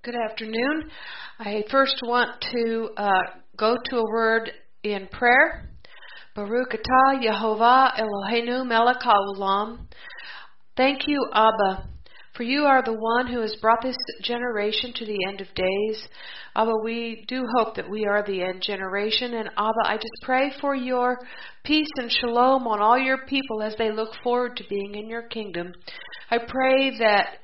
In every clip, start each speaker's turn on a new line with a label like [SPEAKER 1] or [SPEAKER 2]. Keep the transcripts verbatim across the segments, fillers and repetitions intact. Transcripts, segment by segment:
[SPEAKER 1] Good afternoon. I first want to uh, go to a word in prayer. Baruch atah Yehovah Eloheinu melech haolam. Thank you, Abba, for you are the one who has brought this generation to the end of days. Abba, we do hope that we are the end generation. And Abba, I just pray for your peace and shalom on all your people as they look forward to being in your kingdom. I pray that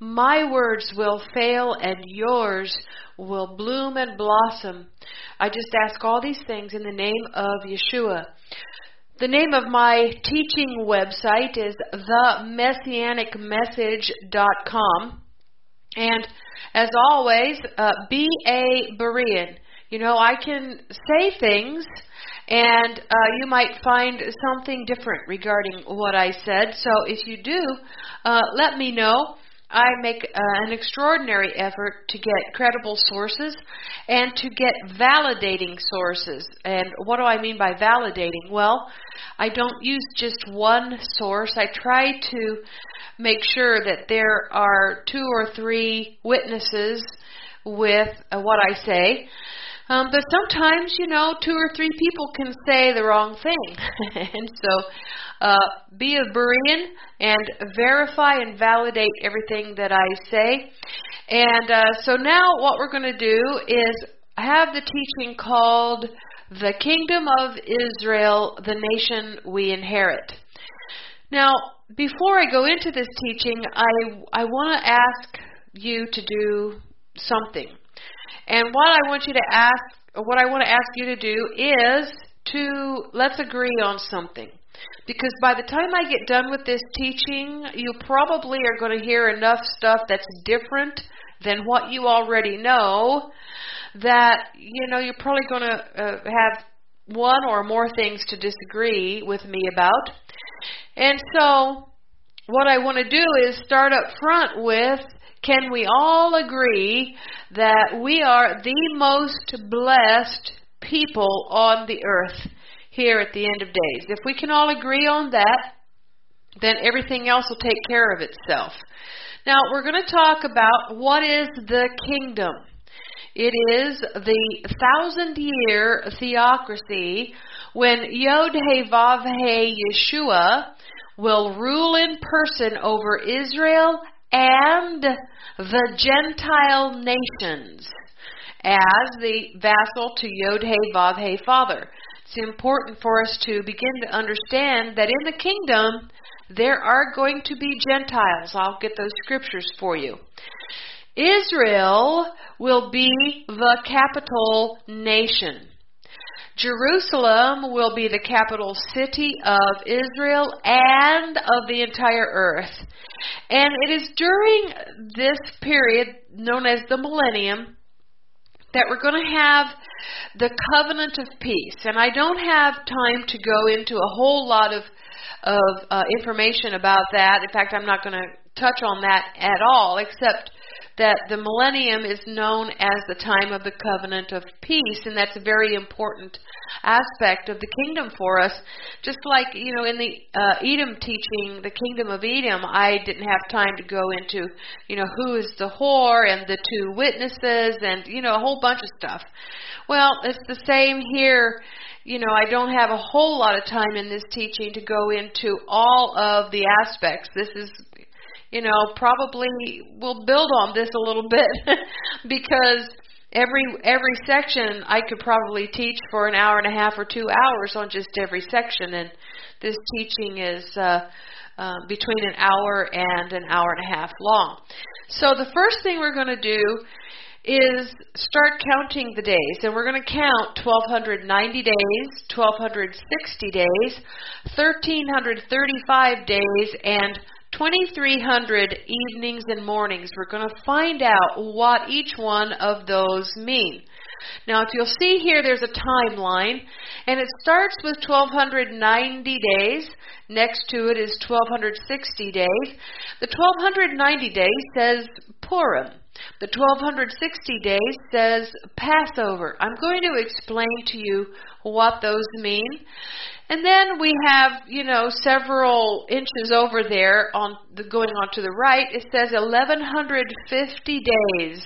[SPEAKER 1] my words will fail and yours will bloom and blossom. I just ask all these things in the name of Yeshua. The name of my teaching website is the messianic message dot com. And as always, uh, be a Berean. You know, I can say things and uh, you might find something different regarding what I said. So if you do, uh, let me know. I make uh, an extraordinary effort to get credible sources and to get validating sources. And what do I mean by validating? Well, I don't use just one source. I try to make sure that there are two or three witnesses with uh, what I say. Um, but sometimes, you know, two or three people can say the wrong thing. And so uh, be a Berean and verify and validate everything that I say. And uh, so now what we're going to do is have the teaching called The Kingdom of Israel, the Nation We Inherit. Now, before I go into this teaching, I, I want to ask you to do something. And what I want you to ask, what I want to ask you to do is to, let's agree on something. Because by the time I get done with this teaching, you probably are going to hear enough stuff that's different than what you already know that, you know, you're probably going to uh, have one or more things to disagree with me about. And so what I want to do is start up front with, can we all agree that we are the most blessed people on the earth here at the end of days? If we can all agree on that, then everything else will take care of itself. Now, we're going to talk about what is the kingdom. It is the thousand-year theocracy when Yod-Heh-Vav-Heh Yeshua will rule in person over Israel and the Gentile nations as the vassal to Yod-Heh-Vav-Heh Father. It's important for us to begin to understand that in the kingdom there are going to be Gentiles. I'll get those scriptures for you. Israel will be the capital nation. Jerusalem will be the capital city of Israel and of the entire earth. And it is during this period known as the millennium that we're going to have the covenant of peace. And I don't have time to go into a whole lot of, of uh, information about that. In fact, I'm not going to touch on that at all, except that the millennium is known as the time of the covenant of peace, and that's a very important aspect of the kingdom for us. Just like, you know, in the uh, Edom teaching, the kingdom of Edom, I didn't have time to go into, you know, who is the whore and the two witnesses and, you know, a whole bunch of stuff. Well, it's the same here. You know, I don't have a whole lot of time in this teaching to go into all of the aspects. This is, you know, probably we'll build on this a little bit because every every section I could probably teach for an hour and a half or two hours on just every section, and this teaching is uh, uh, between an hour and an hour and a half long. So the first thing we're going to do is start counting the days, and we're going to count twelve ninety days, twelve sixty days, thirteen thirty-five days, and twenty-three hundred evenings and mornings. We're going to find out what each one of those mean. Now, if you'll see here, there's a timeline, and it starts with twelve ninety days. Next to it is twelve sixty days. The twelve ninety days says Purim. The twelve sixty days says Passover. I'm going to explain to you what those mean. And then we have, you know, several inches over there on the going on to the right. It says eleven fifty days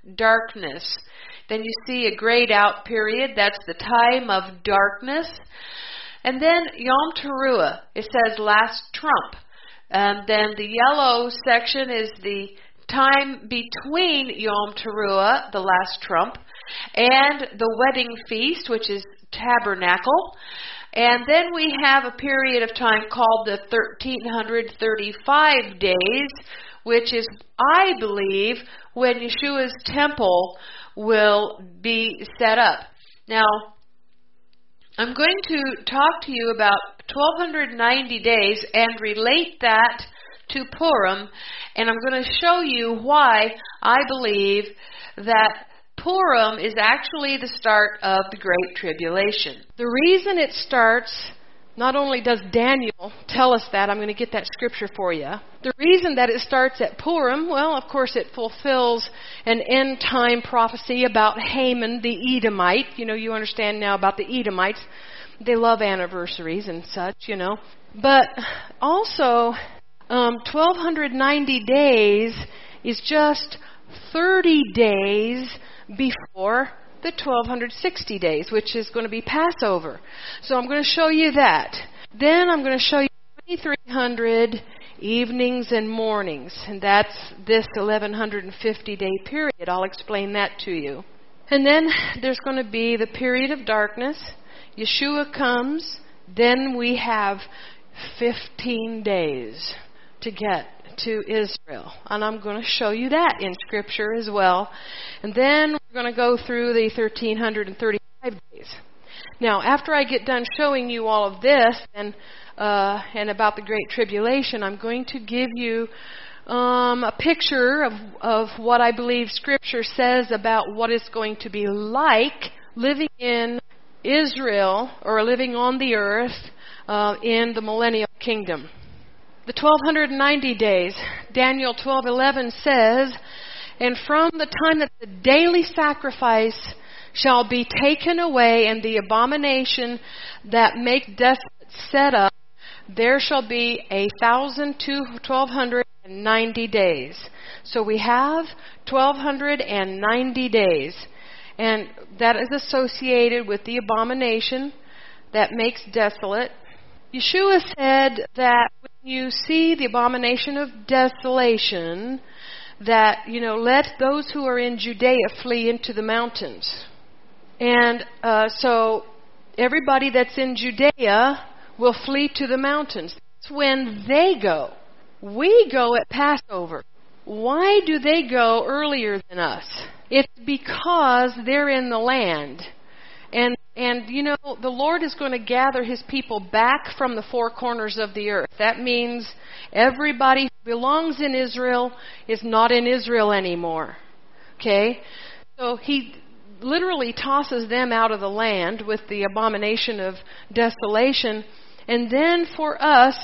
[SPEAKER 1] darkness. Then you see a grayed out period. That's the time of darkness. And then Yom Teruah. It says last trump. And then the yellow section is the time between Yom Teruah, the last trump, and the wedding feast, which is tabernacle. And then we have a period of time called the thirteen thirty-five days, which is, I believe, when Yeshua's temple will be set up. Now, I'm going to talk to you about twelve ninety days and relate that to Purim, and I'm going to show you why I believe that Purim is actually the start of the Great Tribulation. The reason it starts, not only does Daniel tell us that, I'm going to get that scripture for you. The reason that it starts at Purim, well, of course it fulfills an end-time prophecy about Haman the Edomite. You know, you understand now about the Edomites. They love anniversaries and such, you know. But also, um, twelve ninety days is just thirty days before the twelve sixty days, which is going to be Passover. So I'm going to show you that. Then I'm going to show you twenty-three hundred evenings and mornings, and that's this eleven fifty day period. I'll explain that to you. And then there's going to be the period of darkness. Yeshua comes, then we have fifteen days to get to Israel. And I'm going to show you that in Scripture as well. And then we're going to go through the thirteen thirty-five days. Now, after I get done showing you all of this and uh, and about the Great Tribulation, I'm going to give you um, a picture of, of what I believe Scripture says about what it's going to be like living in Israel, or living on the earth uh, in the millennial kingdom. The twelve ninety days, Daniel twelve eleven says, "And from the time that the daily sacrifice shall be taken away, and the abomination that make desolate set up, there shall be a thousand to twelve ninety days." So we have twelve ninety days. And that is associated with the abomination that makes desolate. Yeshua said that when you see the abomination of desolation, that, you know, let those who are in Judea flee into the mountains. And uh, so everybody that's in Judea will flee to the mountains. That's when they go. We go at Passover. Why do they go earlier than us? It's because they're in the land. And, and you know, the Lord is going to gather His people back from the four corners of the earth. That means everybody who belongs in Israel is not in Israel anymore. Okay? So He literally tosses them out of the land with the abomination of desolation. And then for us,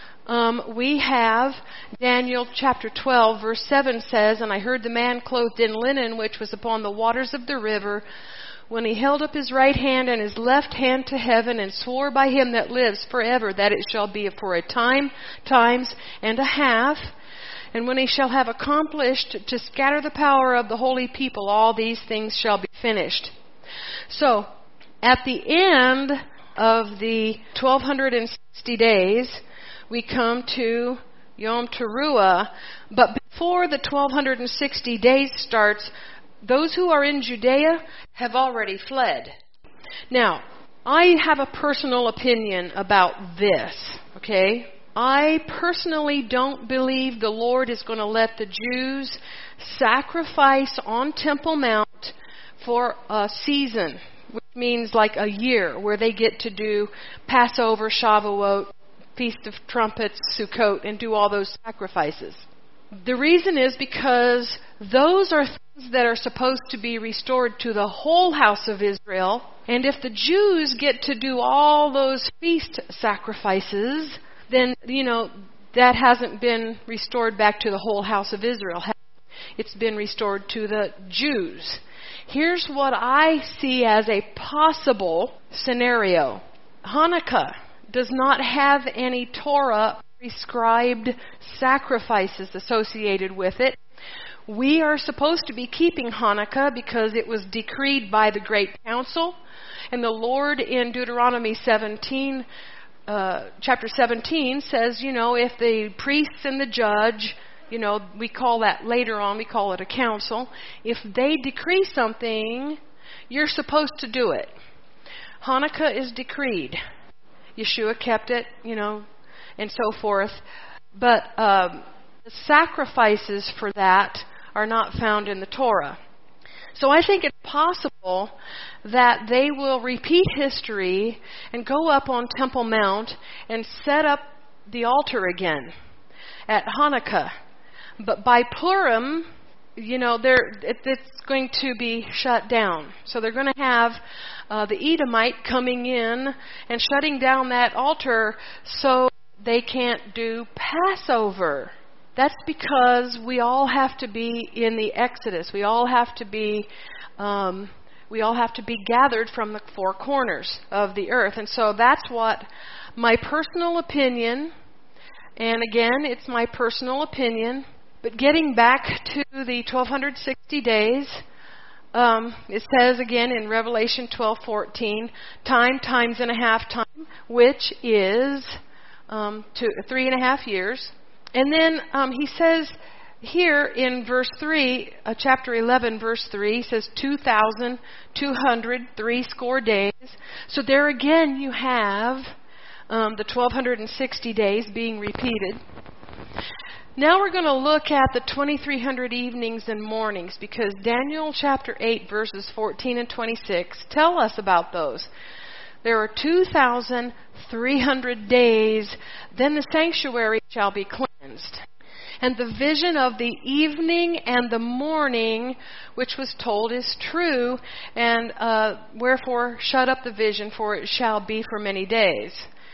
[SPEAKER 1] Um, we have Daniel chapter twelve, verse seven says, "And I heard the man clothed in linen, which was upon the waters of the river, when he held up his right hand and his left hand to heaven, and swore by Him that lives forever, that it shall be for a time, times, and a half. And when he shall have accomplished to scatter the power of the holy people, all these things shall be finished." So, at the end of the twelve sixty days, we come to Yom Teruah, but before the twelve sixty days starts, those who are in Judea have already fled. Now, I have a personal opinion about this, okay? I personally don't believe the Lord is going to let the Jews sacrifice on Temple Mount for a season, which means like a year, where they get to do Passover, Shavuot, Feast of Trumpets, Sukkot, and do all those sacrifices. The reason is because those are things that are supposed to be restored to the whole house of Israel. And if the Jews get to do all those feast sacrifices, then, you know, that hasn't been restored back to the whole house of Israel. It's been restored to the Jews. Here's what I see as a possible scenario. Hanukkah does not have any Torah prescribed sacrifices associated with it.
[SPEAKER 2] We are supposed to be keeping Hanukkah because it was decreed by the Great Council. And the Lord in Deuteronomy seventeen, uh, chapter seventeen says, you know, if the priests and the judge, you know, we call that later on, we call it a council. If they decree something, you're supposed to do it. Hanukkah is decreed. Yeshua kept it, you know, and so forth. But um, the sacrifices for that are not found in the Torah. So I think it's possible that they will repeat history and go up on Temple Mount and set up the altar again at Hanukkah. But by Purim, you know, they're, it, it's going to be shut down. So they're going to have uh, the Edomite coming in and shutting down that altar so they can't do Passover. That's because we all have to be in the Exodus. We all have to be, um, we all have to be gathered from the four corners of the earth. And so that's what my personal opinion, and again, it's my personal opinion, but getting back to the twelve sixty days, um, it says again in Revelation twelve fourteen, time times and a half time, which is um, two, three and a half years. And then um, he says here in verse three, uh, chapter eleven, verse three, he says two thousand two hundred three score days. So there again you have um, the twelve sixty days being repeated. Now we're going to look at the twenty-three hundred evenings and mornings, because Daniel chapter eight, verses fourteen and twenty-six tell us about those. There are two thousand three hundred days, then the sanctuary shall be cleansed. And the vision of the evening and the morning, which was told, is true, and uh, wherefore shut up the vision, for it shall be for many days.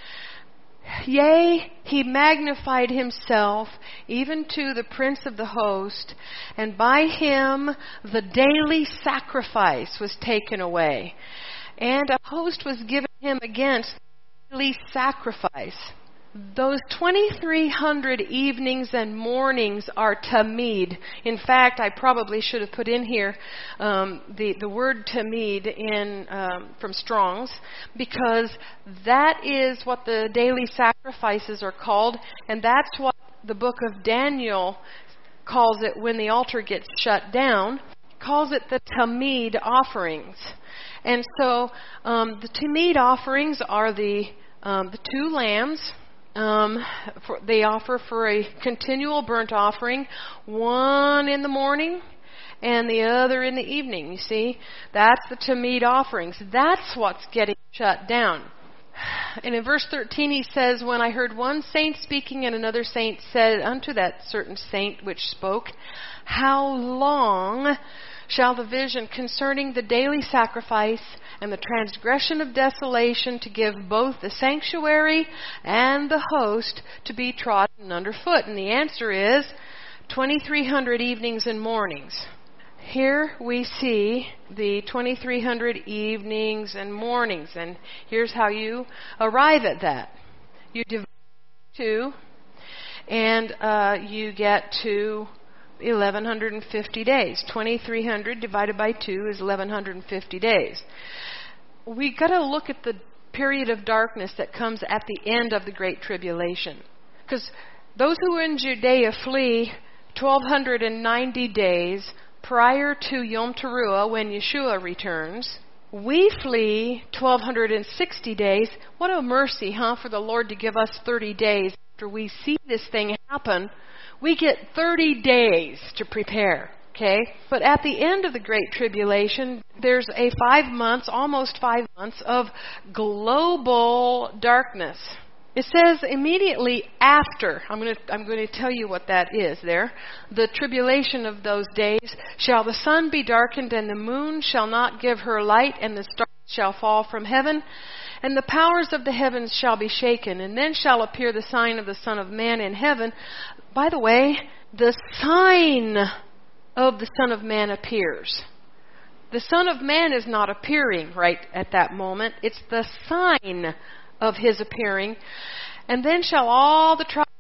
[SPEAKER 2] Yea, he magnified himself even to the prince of the host, and by him the daily sacrifice was taken away. And a host was given him against the daily sacrifice. Those twenty-three hundred evenings and mornings are tamid. In fact, I probably should have put in here um, the, the word tamid in, um, from Strong's, because that is what the daily sacrifices are called, and that's what the book of Daniel calls it when the altar gets shut down. It calls it the tamid offerings. And so um, the tamid offerings are the, um, the two lambs. Um, for, they offer for a continual burnt offering, one in the morning and the other in the evening. You see, that's the tamid offerings. That's what's getting shut down. And in verse thirteen he says, when I heard one saint speaking, and another saint said unto that certain saint which spoke, how long shall the vision concerning the daily sacrifice and the transgression of desolation to give both the sanctuary and the host to be trodden underfoot? And the answer is twenty-three hundred evenings and mornings. Here we see the twenty-three hundred evenings and mornings, and here's how you arrive at that. You divide two, and uh, you get to eleven fifty days. twenty-three hundred divided by two is eleven fifty days. We got to look at the period of darkness that comes at the end of the Great Tribulation. Because those who in Judea flee twelve ninety days prior to Yom Teruah, when Yeshua returns. We flee twelve sixty days. What a mercy, huh, for the Lord to give us thirty days after we see this thing happen. We get thirty days to prepare, okay? But at the end of the Great Tribulation, there's a five months, almost five months of global darkness. It says immediately after, I'm going to I'm going to tell you what that is there, the tribulation of those days, shall the sun be darkened, and the moon shall not give her light, and the stars shall fall from heaven, and the powers of the heavens shall be shaken, and then shall appear the sign of the Son of Man in heaven. By the way, the sign of the Son of Man appears. The Son of Man is not appearing right at that moment. It's the sign of his appearing. And then shall all the tribes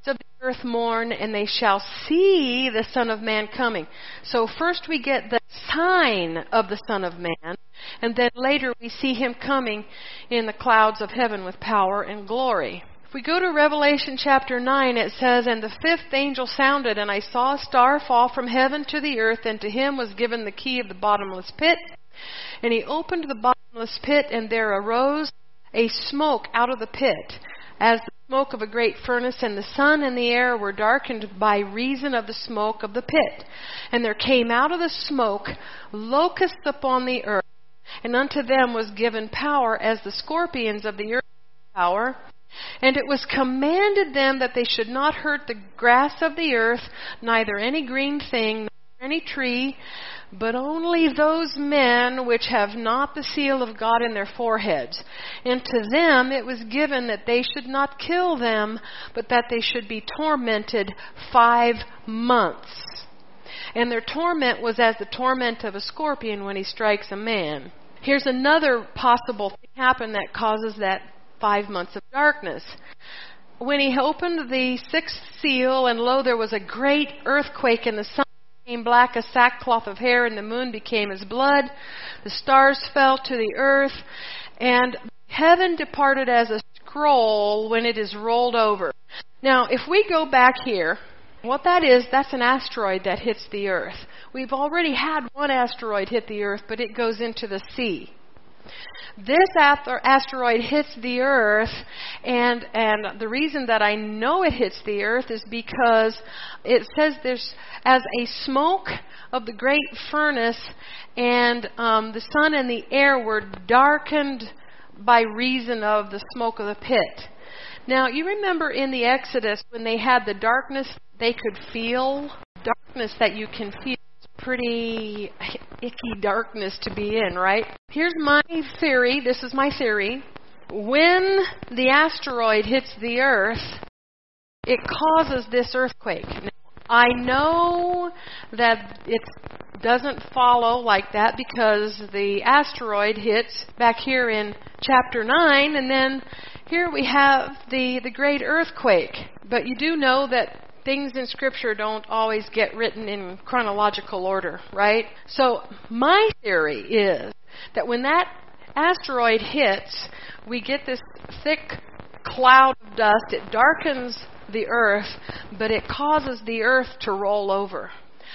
[SPEAKER 2] of the earth mourn, and they shall see the Son of Man coming. So first we get the sign of the Son of Man, and then later we see him coming in the clouds of heaven with power and glory. If we go to Revelation chapter nine, it says, "And the fifth angel sounded, and I saw a star fall from heaven to the earth, and to him was given the key of the bottomless pit. And he opened the bottomless pit, and there arose a smoke out of the pit, as the smoke of a great furnace, and the sun and the air were darkened by reason of the smoke of the pit. And there came out of the smoke locusts upon the earth, and unto them was given power as the scorpions of the earth power. And it was commanded them that they should not hurt the grass of the earth, neither any green thing, nor any tree, but only those men which have not the seal of God in their foreheads. And to them it was given that they should not kill them, but that they should be tormented five months. And their torment was as the torment of a scorpion when he strikes a man." Here's another possible thing happen that causes that five months of darkness. "When he opened the sixth seal, and lo, there was a great earthquake, and the sun became black as sackcloth of hair, and the moon became as blood. The stars fell to the earth, and heaven departed as a scroll when it is rolled over." Now, if we go back here, what that is, that's an asteroid that hits the earth. We've already had one asteroid hit the earth, but it goes into the sea. This asteroid hits the earth, and and the reason that I know it hits the earth is because it says there's as a smoke of the great furnace, and um, the sun and the air were darkened by reason of the smoke of the pit. Now, you remember in the Exodus when they had the darkness they could feel? Darkness that you can feel. Pretty icky darkness to be in, right? Here's my theory. This is my theory. When the asteroid hits the earth, it causes this earthquake. Now, I know that it doesn't follow like that because the asteroid hits back here in chapter nine, and then here we have the, the great earthquake. But you do know that things in Scripture don't always get written in chronological order, right? So my theory is that when that asteroid hits, we get this thick cloud of dust. It darkens the earth, but it causes the earth to roll over.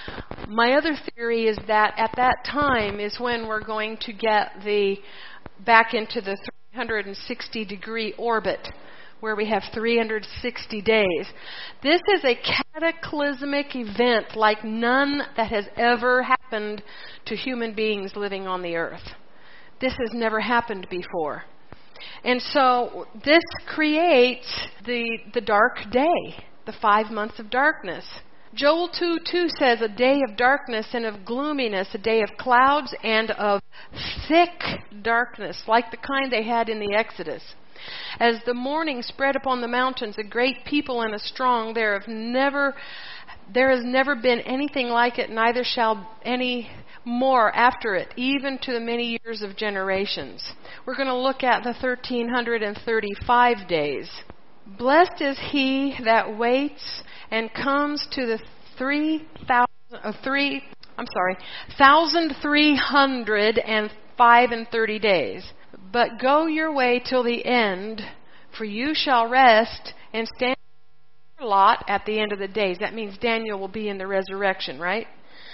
[SPEAKER 2] My other theory is that at that time is when we're going to get the back into the three hundred sixty degree orbit, where we have three hundred sixty days. This is a cataclysmic event like none that has ever happened to human beings living on the earth. This has never happened before. And so this creates the, the dark day, the five months of darkness. Joel two two says, "A day of darkness and of gloominess, a day of clouds and of thick darkness," like the kind they had in the Exodus. "As the morning spread upon the mountains, a great people and a strong, there have never, there has never been anything like it, neither shall any more after it, even to the many years of generations." We're going to look at the one thousand three hundred thirty-five days. "Blessed is he that waits and comes to the three thousand, uh, three, I'm sorry, thousand three hundred and five and thirty days. But go your way till the end, for you shall rest and stand your lot at the end of the days." That means Daniel will be in the resurrection, right?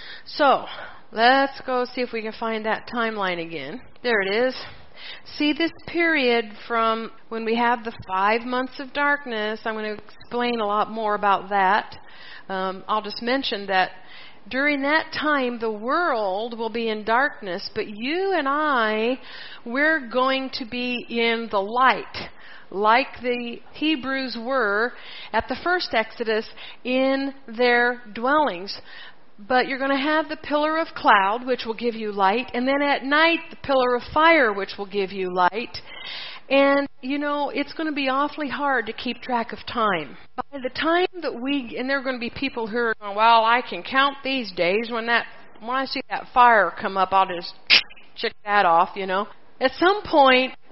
[SPEAKER 2] So, let's go see if we can find that timeline again. There it is. See this period from when we have the five months of darkness. I'm going to explain a lot more about that. Um, I'll just mention that during that time, the world will be in darkness, but you and I, we're going to be in the light, like the Hebrews were at the first Exodus in their dwellings. But you're going to have the pillar of cloud, which will give you light, and then at night, the pillar of fire, which will give you light. And, you know, it's going to be awfully hard to keep track of time. By the time that we, and there are going to be people who are going, well, I can count these days. When that, when I see that fire come up, I'll just check that off, you know. At some point,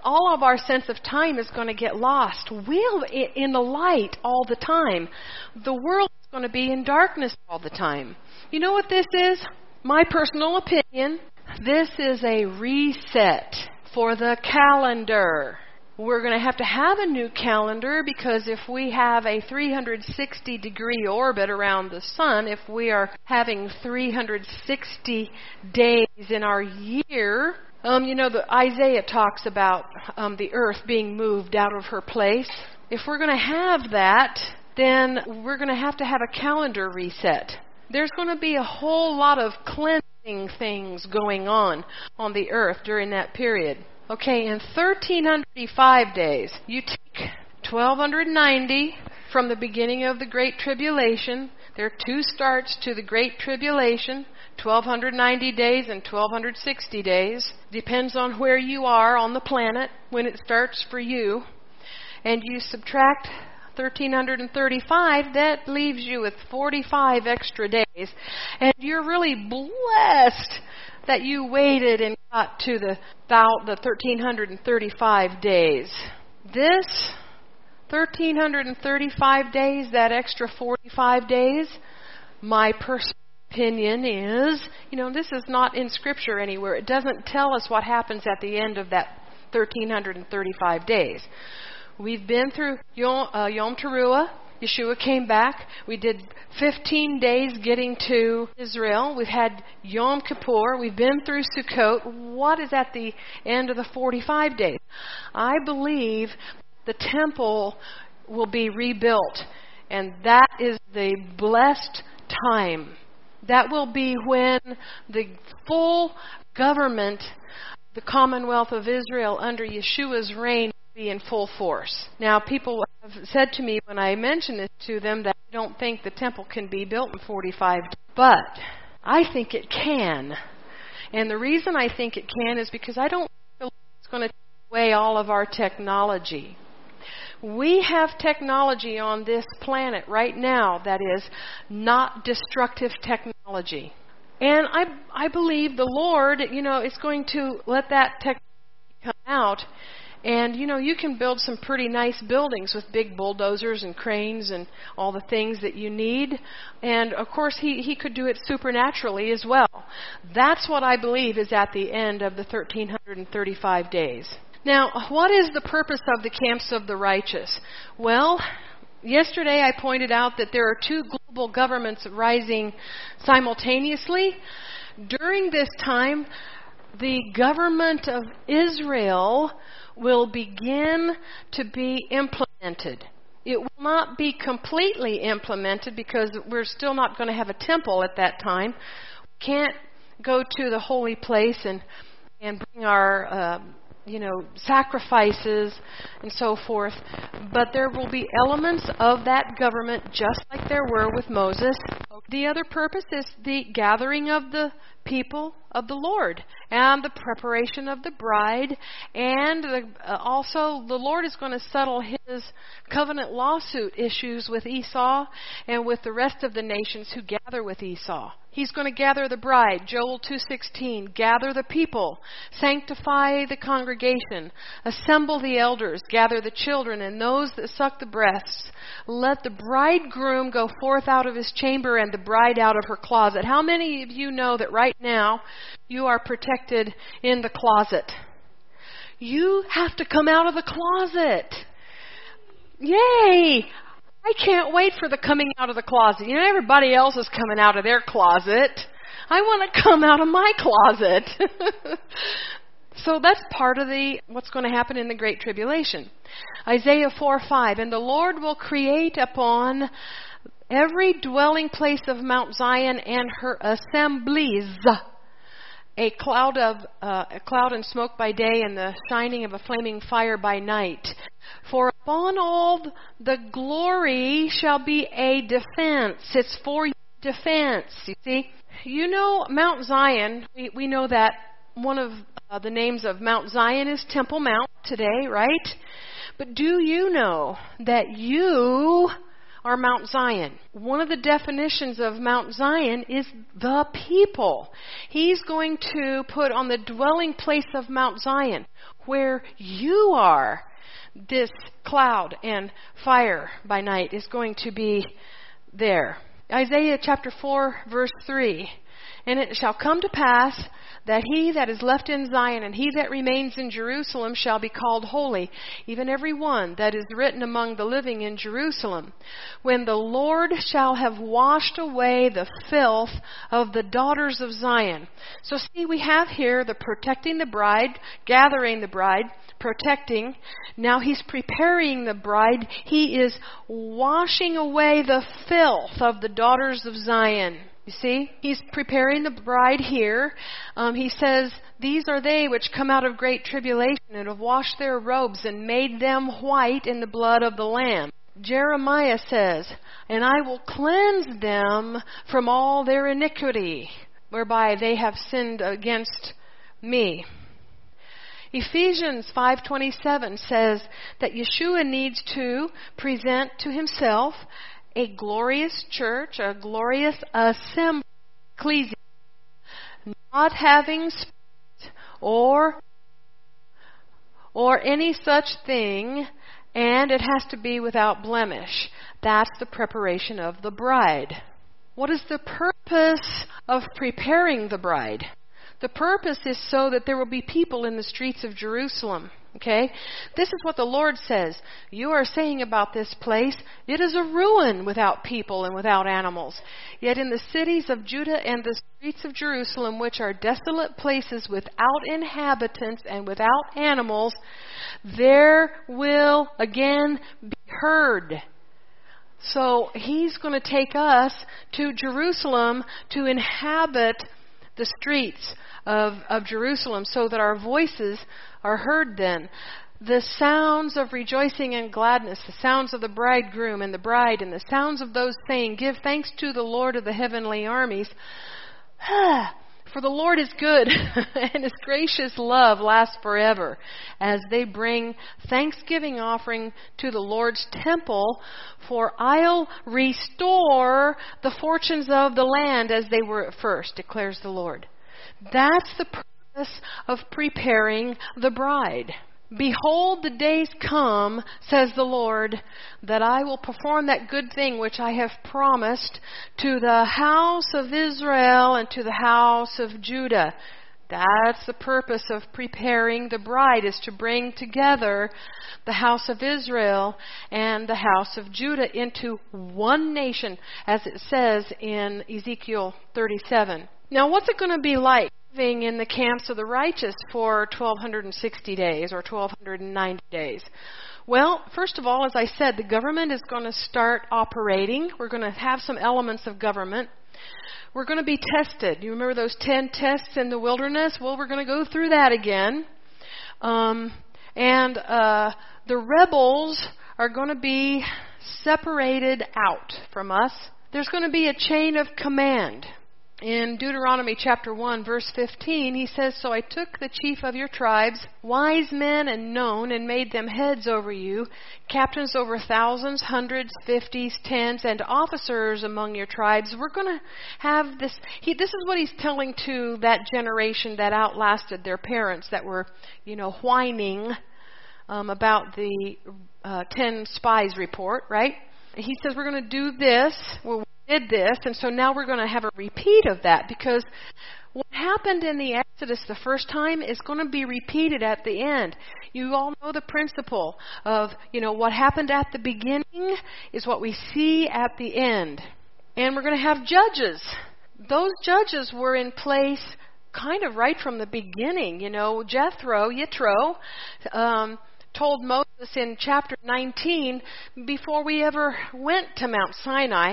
[SPEAKER 2] all of our sense of time is going to get lost. We'll in the light all the time. The world is going to be in darkness all the time. You know what this is? My personal opinion. This is a reset for the calendar. We're going to have to have a new calendar because if we have a three hundred sixty degree orbit around the sun, if we are having three hundred sixty days in our year, um, you know, the Isaiah talks about um, the earth being moved out of her place. If we're going to have that, then we're going to have to have a calendar reset. There's going to be a whole lot of cleansing things going on on the earth during that period. Okay, in thirteen hundred eighty-five days, you take twelve ninety from the beginning of the Great Tribulation. There are two starts to the Great Tribulation, twelve ninety days and twelve sixty days. Depends on where you are on the planet when it starts for you. And you subtract thirteen thirty-five, that leaves you with forty-five extra days. And you're really blessed that you waited and got to the the thirteen thirty-five days. This thirteen thirty-five days, that extra forty-five days, my personal opinion is, you know, this is not in Scripture anywhere. It doesn't tell us what happens at the end of that thirteen thirty-five days. We've been through Yom, uh, Yom Teruah. Yeshua came back. We did fifteen days getting to Israel. We've had Yom Kippur. We've been through Sukkot. What is at the end of the forty-five days? I believe the temple will be rebuilt. And that is the blessed time. That will be when the full government, the Commonwealth of Israel under Yeshua's reign, be in full force. Now, people have said to me when I mention this to them that I don't think the temple can be built in forty-five days. But I think it can. And the reason I think it can is because I don't feel it's going to take away all of our technology. We have technology on this planet right now that is not destructive technology. And I I believe the Lord, you know, is going to let that technology come out. And, you know, you can build some pretty nice buildings with big bulldozers and cranes and all the things that you need. And, of course, he, he could do it supernaturally as well. That's what I believe is at the end of the thirteen thirty-five days. Now, what is the purpose of the camps of the righteous? Well, yesterday I pointed out that there are two global governments rising simultaneously. During this time, the government of Israel will begin to be implemented. It will not be completely implemented because we're still not going to have a temple at that time. We can't go to the holy place and and bring our uh, you know sacrifices and so forth. But there will be elements of that government just like there were with Moses. The other purpose is the gathering of the people of the Lord and the preparation of the bride, and the, uh, also the Lord is going to settle his covenant lawsuit issues with Esau and with the rest of the nations who gather with Esau. He's going to gather the bride, Joel two sixteen, gather the people, sanctify the congregation, assemble the elders, gather the children and those that suck the breasts. Let the bridegroom go forth out of his chamber and the bride out of her closet. How many of you know that right now you are protected in the closet? You have to come out of the closet. Yay! I can't wait for the coming out of the closet. You know, everybody else is coming out of their closet. I want to come out of my closet. So that's part of the what's going to happen in the Great Tribulation. Isaiah four five, and the Lord will create upon every dwelling place of Mount Zion and her assemblies a cloud of uh, a cloud and smoke by day, and the shining of a flaming fire by night. For upon all the glory shall be a defense. It's for defense. You see, you know Mount Zion. We we know that one of uh, the names of Mount Zion is Temple Mount today, right? But do you know that you are Mount Zion. One of the definitions of Mount Zion is the people. He's going to put on the dwelling place of Mount Zion, where you are. This cloud and fire by night is going to be there. Isaiah chapter four, verse three. And it shall come to pass that he that is left in Zion and he that remains in Jerusalem shall be called holy, even every one that is written among the living in Jerusalem, when the Lord shall have washed away the filth of the daughters of Zion. So see, we have here the protecting the bride, gathering the bride, protecting. Now he's preparing the bride. He is washing away the filth of the daughters of Zion. You see, he's preparing the bride here. Um, he says, these are they which come out of great tribulation and have washed their robes and made them white in the blood of the Lamb. Jeremiah says, and I will cleanse them from all their iniquity, whereby they have sinned against me. Ephesians five twenty-seven says that Yeshua needs to present to himself a glorious church, a glorious assembly, ecclesia, not having spot or or any such thing, and it has to be without blemish. That's the preparation of the bride. What is the purpose of preparing the bride? The purpose is so that there will be people in the streets of Jerusalem. Okay? This is what the Lord says. You are saying about this place, it is a ruin without people and without animals. Yet in the cities of Judah and the streets of Jerusalem, which are desolate places without inhabitants and without animals, there will again be heard. So he's going to take us to Jerusalem to inhabit the streets of, of Jerusalem so that our voices are heard then. The sounds of rejoicing and gladness, the sounds of the bridegroom and the bride, and the sounds of those saying, give thanks to the Lord of the heavenly armies. For the Lord is good, and his gracious love lasts forever, as they bring thanksgiving offering to the Lord's temple. For I'll restore the fortunes of the land as they were at first, declares the Lord. That's the purpose of preparing the bride. Behold, the days come, says the Lord, that I will perform that good thing which I have promised to the house of Israel and to the house of Judah. That's the purpose of preparing the bride, is to bring together the house of Israel and the house of Judah into one nation, as it says in Ezekiel thirty-seven. Now, what's it going to be like living in the camps of the righteous for twelve sixty days or twelve ninety days? Well, first of all, as I said, the government is going to start operating. We're going to have some elements of government. We're going to be tested. You remember those ten tests in the wilderness? Well, we're going to go through that again. Um, and uh, the rebels are going to be separated out from us. There's going to be a chain of command. In Deuteronomy chapter one, verse fifteen, he says, so I took the chief of your tribes, wise men and known, and made them heads over you, captains over thousands, hundreds, fifties, tens, and officers among your tribes. We're going to have this. He, this is what he's telling to that generation that outlasted their parents, that were, you know, whining um, about the uh, ten spies report, right? He says, we're going to do this. We're did this, and so now we're going to have a repeat of that, because what happened in the Exodus the first time is going to be repeated at the end. You all know the principle of, you know, what happened at the beginning is what we see at the end. And we're going to have judges. Those judges were in place kind of right from the beginning. You know, Jethro, Yitro, um, told Moses in chapter nineteen, before we ever went to Mount Sinai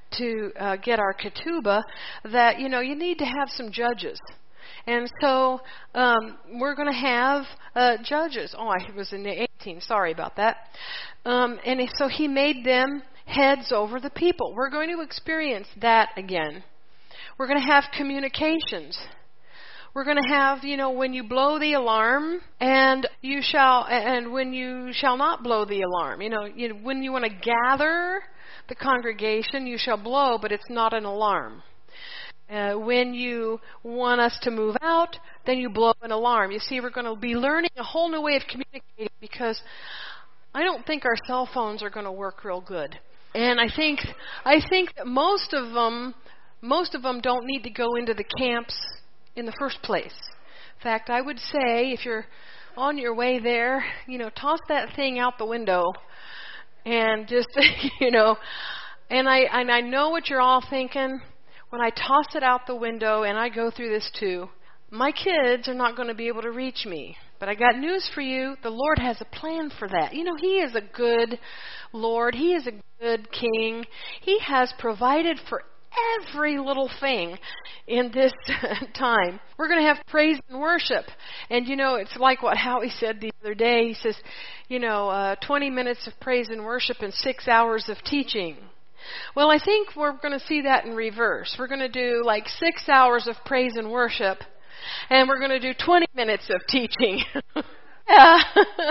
[SPEAKER 2] to uh, get our ketubah, that, you know, you need to have some judges. And so um, we're going to have uh, judges. Oh, I was in the eighteen. Sorry about that. Um, and so he made them heads over the people. We're going to experience that again. We're going to have communications. We're going to have, you know, when you blow the alarm, and you shall, and when you shall not blow the alarm. You know, you, when you want to gather the congregation, you shall blow, but it's not an alarm. Uh, when you want us to move out, then you blow an alarm. You see, we're going to be learning a whole new way of communicating, because I don't think our cell phones are going to work real good. And I think I think that most of them most of them don't need to go into the camps in the first place. In fact, I would say if you're on your way there, you know, toss that thing out the window and just, you know, and I and I know what you're all thinking. When I toss it out the window, and I go through this too, my kids are not going to be able to reach me. But I got news for you. The Lord has a plan for that. You know, He is a good Lord. He is a good King. He has provided for every little thing in this time. We're going to have praise and worship. And, you know, it's like what Howie said the other day. He says, you know, uh, twenty minutes of praise and worship and six hours of teaching. Well, I think we're going to see that in reverse. We're going to do like six hours of praise and worship, and we're going to do twenty minutes of teaching. Yeah.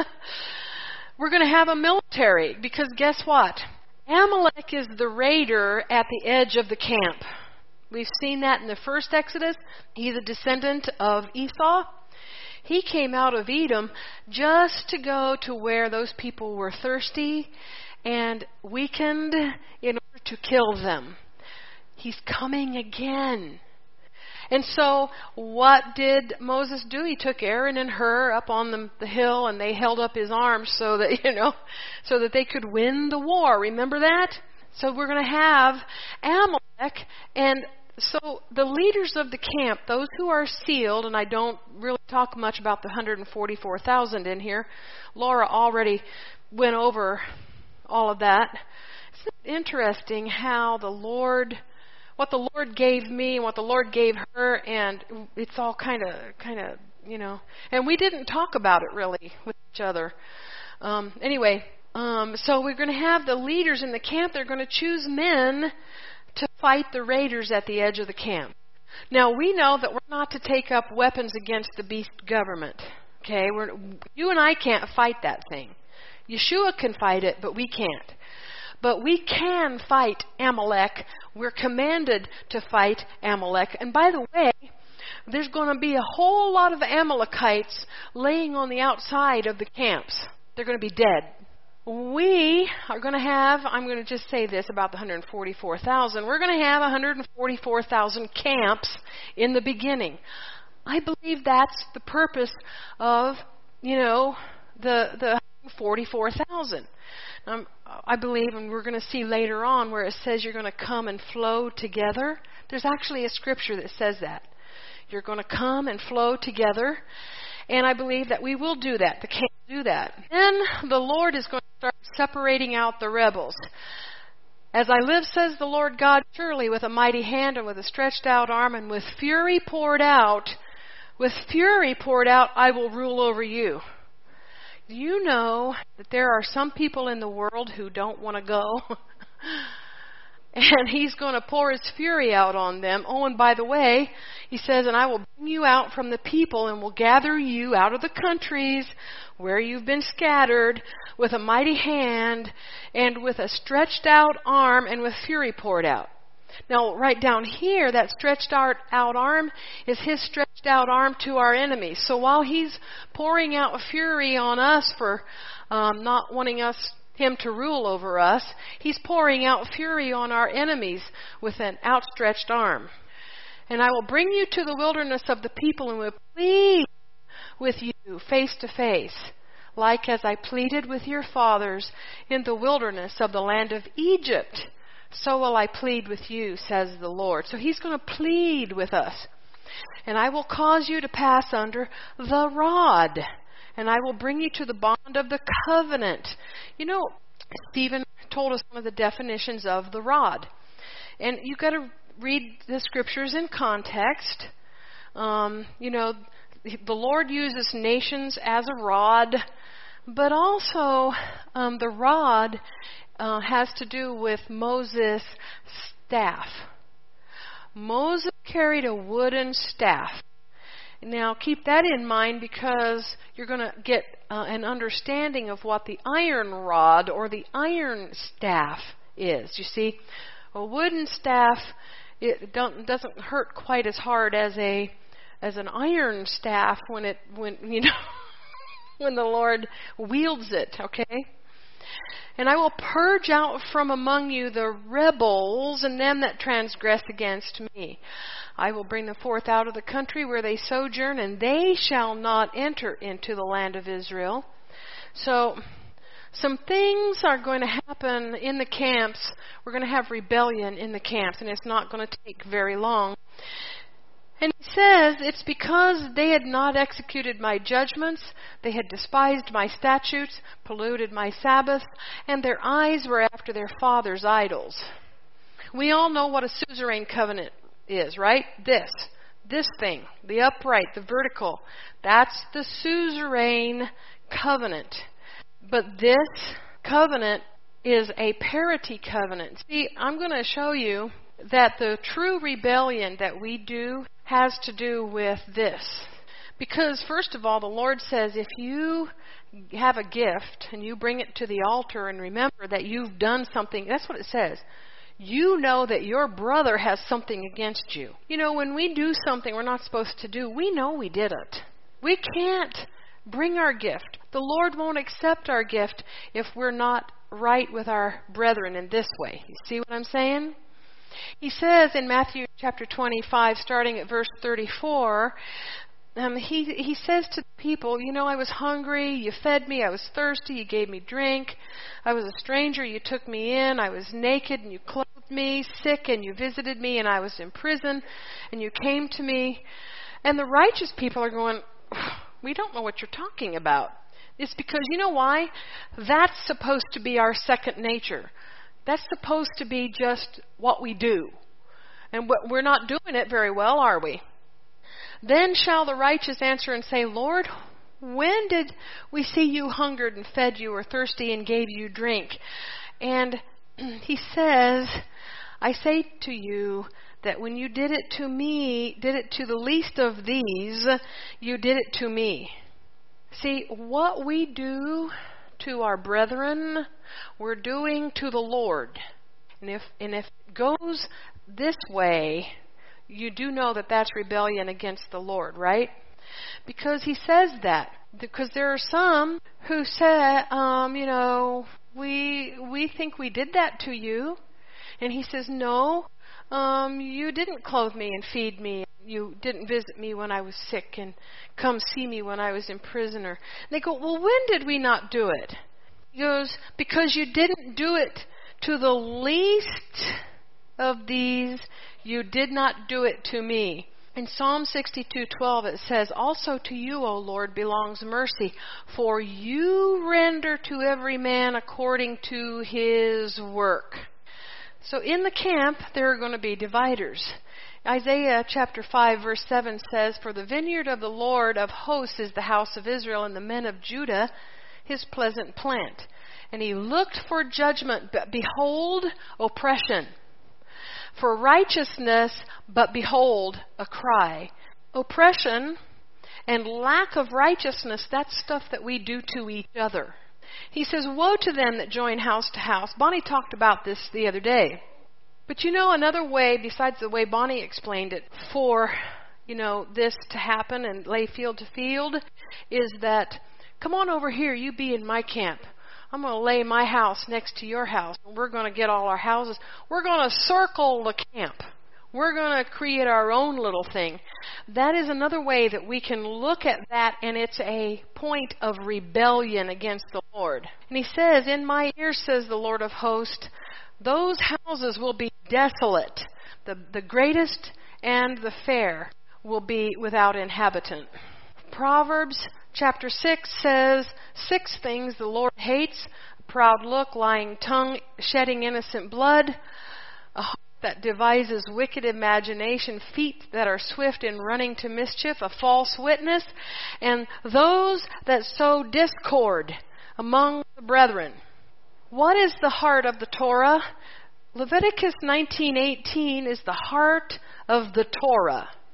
[SPEAKER 2] We're going to have a military, because guess what? Amalek is the raider at the edge of the camp. We've seen that in the first Exodus. He's a descendant of Esau. He came out of Edom just to go to where those people were thirsty and weakened in order to kill them. He's coming again. And so what did Moses do? He took Aaron and Hur up on the, the hill, and they held up his arms so that, you know, so that they could win the war. Remember that? So we're going to have Amalek, and so the leaders of the camp, those who are sealed, and I don't really talk much about the one hundred forty-four thousand in here. Laura already went over all of that. It's interesting how the Lord, what the Lord gave me and what the Lord gave her, and it's all kind of, kind of, you know, and we didn't talk about it really with each other. Um, anyway, um, so we're going to have the leaders in the camp. They're going to choose men to fight the raiders at the edge of the camp. Now, we know that we're not to take up weapons against the beast government. Okay, we're, you and I can't fight that thing. Yeshua can fight it, but we can't. But we can fight Amalek. We're commanded to fight Amalek. And by the way, there's going to be a whole lot of Amalekites laying on the outside of the camps. They're going to be dead. We are going to have, I'm going to just say this about the one hundred forty-four thousand, we're going to have one hundred forty-four thousand camps in the beginning. I believe that's the purpose of, you know, the the forty-four thousand. Um, I believe, and we're going to see later on where it says you're going to come and flow together. There's actually a scripture that says that. You're going to come and flow together. And I believe that we will do that. The camp will do that. Then the Lord is going to start separating out the rebels. As I live, says the Lord God, surely with a mighty hand and with a stretched out arm and with fury poured out, with fury poured out, I will rule over you. Do you know that there are some people in the world who don't want to go? And He's going to pour His fury out on them. Oh, and by the way, He says, and I will bring you out from the people and will gather you out of the countries where you've been scattered with a mighty hand and with a stretched out arm and with fury poured out. Now, right down here, that stretched out, out arm is His stretched out arm to our enemies. So while He's pouring out fury on us for um, not wanting us Him to rule over us, He's pouring out fury on our enemies with an outstretched arm. And I will bring you to the wilderness of the people and will plead with you face to face, like as I pleaded with your fathers in the wilderness of the land of Egypt. So will I plead with you, says the Lord. So He's going to plead with us. And I will cause you to pass under the rod. And I will bring you to the bond of the covenant. You know, Stephen told us one of the definitions of the rod. And you've got to read the scriptures in context. Um, you know, the Lord uses nations as a rod. But also, um, the rod uh, has to do with Moses' staff. Moses carried a wooden staff. Now, keep that in mind because you're going to get uh, an understanding of what the iron rod or the iron staff is. You see, a wooden staff, it don't, doesn't hurt quite as hard as a as an iron staff when it when you know when the Lord wields it. Okay. And I will purge out from among you the rebels and them that transgress against me. I will bring them forth out of the country where they sojourn, and they shall not enter into the land of Israel. So, some things are going to happen in the camps. We're going to have rebellion in the camps, and it's not going to take very long. And he says, it's because they had not executed my judgments, they had despised my statutes, polluted my Sabbaths, and their eyes were after their fathers' idols. We all know what a suzerain covenant is, right? This. This thing. The upright, the vertical. That's the suzerain covenant. But this covenant is a parity covenant. See, I'm going to show you that the true rebellion that we do has to do with this. Because, first of all, the Lord says if you have a gift and you bring it to the altar and remember that you've done something, that's what it says. You know that your brother has something against you. You know, when we do something we're not supposed to do, we know we did it. We can't bring our gift. The Lord won't accept our gift if we're not right with our brethren in this way. You see what I'm saying? He says in Matthew chapter twenty-five, starting at verse thirty-four, um, he, he says to the people, you know, I was hungry, you fed me, I was thirsty, you gave me drink, I was a stranger, you took me in, I was naked and you clothed me, sick and you visited me, and I was in prison and you came to me. And the righteous people are going, we don't know what you're talking about. It's because, you know why? That's supposed to be our second nature. That's supposed to be just what we do. And we're not doing it very well, are we? Then shall the righteous answer and say, Lord, when did we see you hungered and fed you, or thirsty and gave you drink? And he says, I say to you that when you did it to me, did it to the least of these, you did it to me. See, what we do to our brethren, we're doing to the Lord. And if and if it goes this way, you do know that that's rebellion against the Lord, right? Because he says that. Because there are some who say, um, you know, we we think we did that to you. And he says, no, um, you didn't clothe me and feed me. You didn't visit me when I was sick and come see me when I was in prison. Or they go, well, when did we not do it? He goes, because you didn't do it to the least of these, you did not do it to me. In Psalm sixty-two twelve it says, also to you, O Lord, belongs mercy, for you render to every man according to his work. So in the camp, there are going to be dividers. Isaiah chapter five verse seven says, for the vineyard of the Lord of hosts is the house of Israel, and the men of Judah his pleasant plant. And he looked for judgment, but behold, oppression. For righteousness, but behold, a cry. Oppression and lack of righteousness, that's stuff that we do to each other. He says, woe to them that join house to house. Bonnie talked about this the other day. But you know, another way, besides the way Bonnie explained it, for, you know, this to happen and lay field to field, is that, come on over here, you be in my camp. I'm going to lay my house next to your house. And we're going to get all our houses. We're going to circle the camp. We're going to create our own little thing. That is another way that we can look at that, and it's a point of rebellion against the Lord. And he says, in my ears, says the Lord of hosts, those houses will be desolate. The, the greatest and the fair will be without inhabitant. Proverbs chapter six says, six things the Lord hates: a proud look, lying tongue, shedding innocent blood, a heart that devises wicked imagination, feet that are swift in running to mischief, a false witness, and those that sow discord among the brethren. What is the heart of the Torah? Leviticus nineteen eighteen is the heart of the Torah.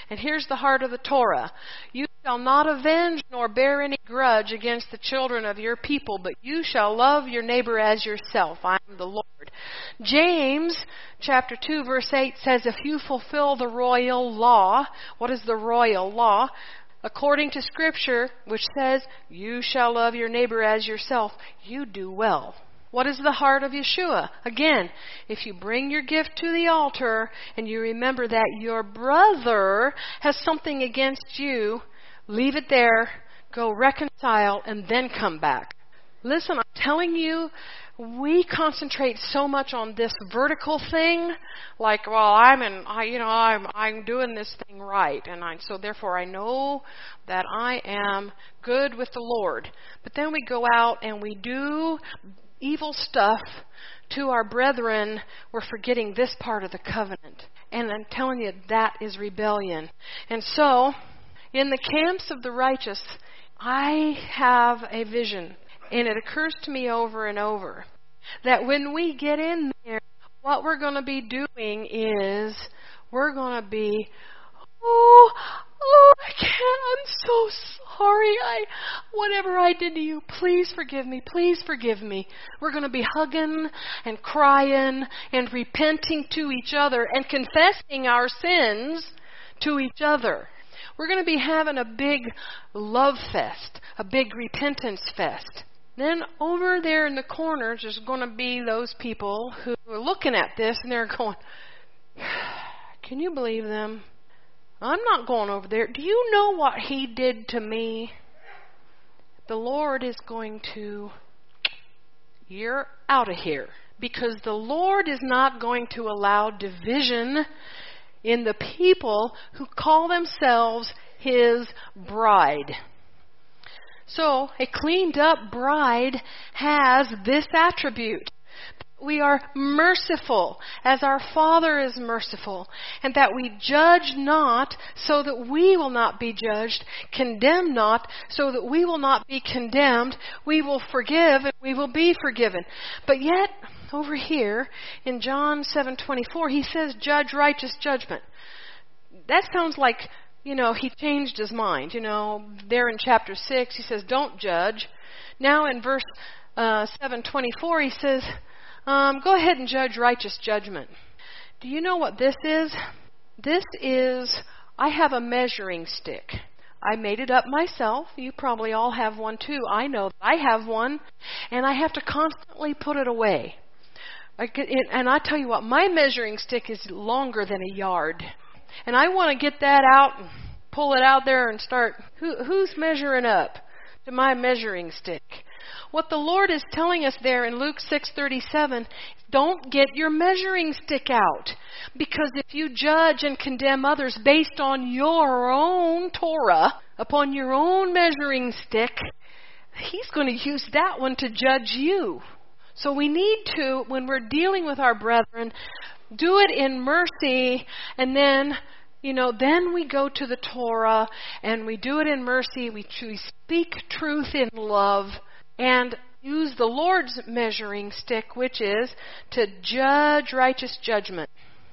[SPEAKER 2] And here's the heart of the Torah. You shall not avenge nor bear any grudge against the children of your people, but you shall love your neighbor as yourself. I am the Lord. James chapter two verse eight says, if you fulfill the royal law, what is the royal law? According to Scripture, which says, you shall love your neighbor as yourself, you do well. What is the heart of Yeshua? Again, if you bring your gift to the altar and you remember that your brother has something against you, leave it there, go reconcile, and then come back. Listen, I'm telling you, we concentrate so much on this vertical thing, like, well, I'm in, I, you know, I'm, I'm doing this thing right, and I, so therefore I know that I am good with the Lord. But then we go out and we do evil stuff to our brethren. We're forgetting this part of the covenant, and I'm telling you, that is rebellion. And so, in the camps of the righteous, I have a vision. And it occurs to me over and over that when we get in there, what we're going to be doing is we're going to be, oh, oh, I can't, I'm so sorry. I, whatever I did to you, please forgive me, please forgive me. We're going to be hugging and crying and repenting to each other and confessing our sins to each other. We're going to be having a big love fest, a big repentance fest. Then over there in the corners, there's going to be those people who are looking at this and they're going, can you believe them? I'm not going over there. Do you know what he did to me? The Lord is going to, you're out of here. Because the Lord is not going to allow division in the people who call themselves His bride. So, a cleaned up bride has this attribute. We are merciful as our Father is merciful, and that we judge not so that we will not be judged, condemn not so that we will not be condemned. We will forgive and we will be forgiven. But yet, over here in John seven twenty-four, he says, judge righteous judgment. That sounds like, you know, he changed his mind. You know, there in chapter six, he says, don't judge. Now in verse uh, seven twenty-four, he says, um, go ahead and judge righteous judgment. Do you know what this is? This is, I have a measuring stick. I made it up myself. You probably all have one too. I know that I have one, and I have to constantly put it away. I get, and I tell you what, my measuring stick is longer than a yard. And I want to get that out and pull it out there and start, who, who's measuring up to my measuring stick? What the Lord is telling us there in Luke six thirty-seven, don't get your measuring stick out. Because if you judge and condemn others based on your own Torah, upon your own measuring stick, He's going to use that one to judge you. So we need to, when we're dealing with our brethren, do it in mercy, and then, you know, then we go to the Torah, and we do it in mercy. We, we speak truth in love, and use the Lord's measuring stick, which is to judge righteous judgment.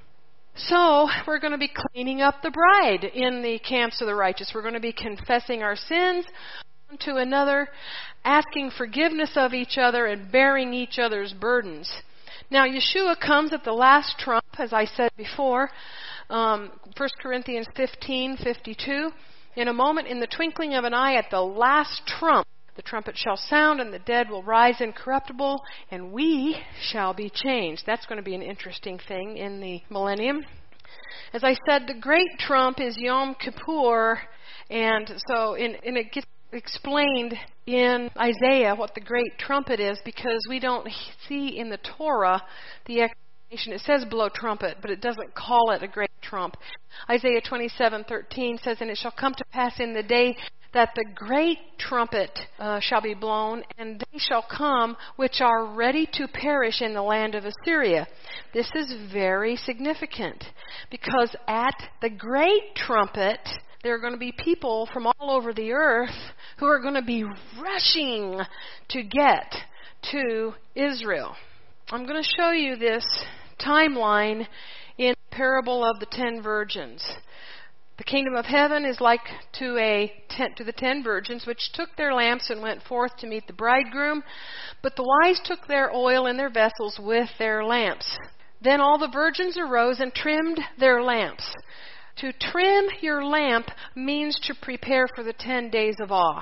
[SPEAKER 2] So, we're going to be cleaning up the bride in the camps of the righteous. We're going to be confessing our sins one to another, asking forgiveness of each other, and bearing each other's burdens. Now, Yeshua comes at the last trump, as I said before, um, First Corinthians fifteen fifty-two. In a moment, in the twinkling of an eye, at the last trump, the trumpet shall sound, and the dead will rise incorruptible, and we shall be changed. That's going to be an interesting thing in the millennium. As I said, the great trump is Yom Kippur, and so in, and it gets explained in Isaiah what the great trumpet is, because we don't see in the Torah the explanation. It says blow trumpet, but it doesn't call it a great trump. Isaiah twenty-seven thirteen says, and it shall come to pass in the day that the great trumpet uh, shall be blown, and they shall come which are ready to perish in the land of Assyria. This is very significant, because at the great trumpet, there are going to be people from all over the earth who are going to be rushing to get to Israel. I'm going to show you this timeline in the parable of the ten virgins. The kingdom of heaven is like to a ten, to the ten virgins, which took their lamps and went forth to meet the bridegroom. But the wise took their oil in their vessels with their lamps. Then all the virgins arose and trimmed their lamps. To trim your lamp means to prepare for the ten days of awe.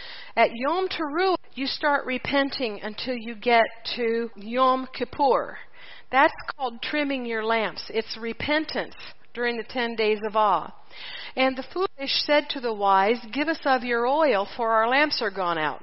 [SPEAKER 2] At Yom Teruah, you start repenting until you get to Yom Kippur. That's called trimming your lamps. It's repentance during the ten days of awe. And the foolish said to the wise, "Give us of your oil, for our lamps are gone out."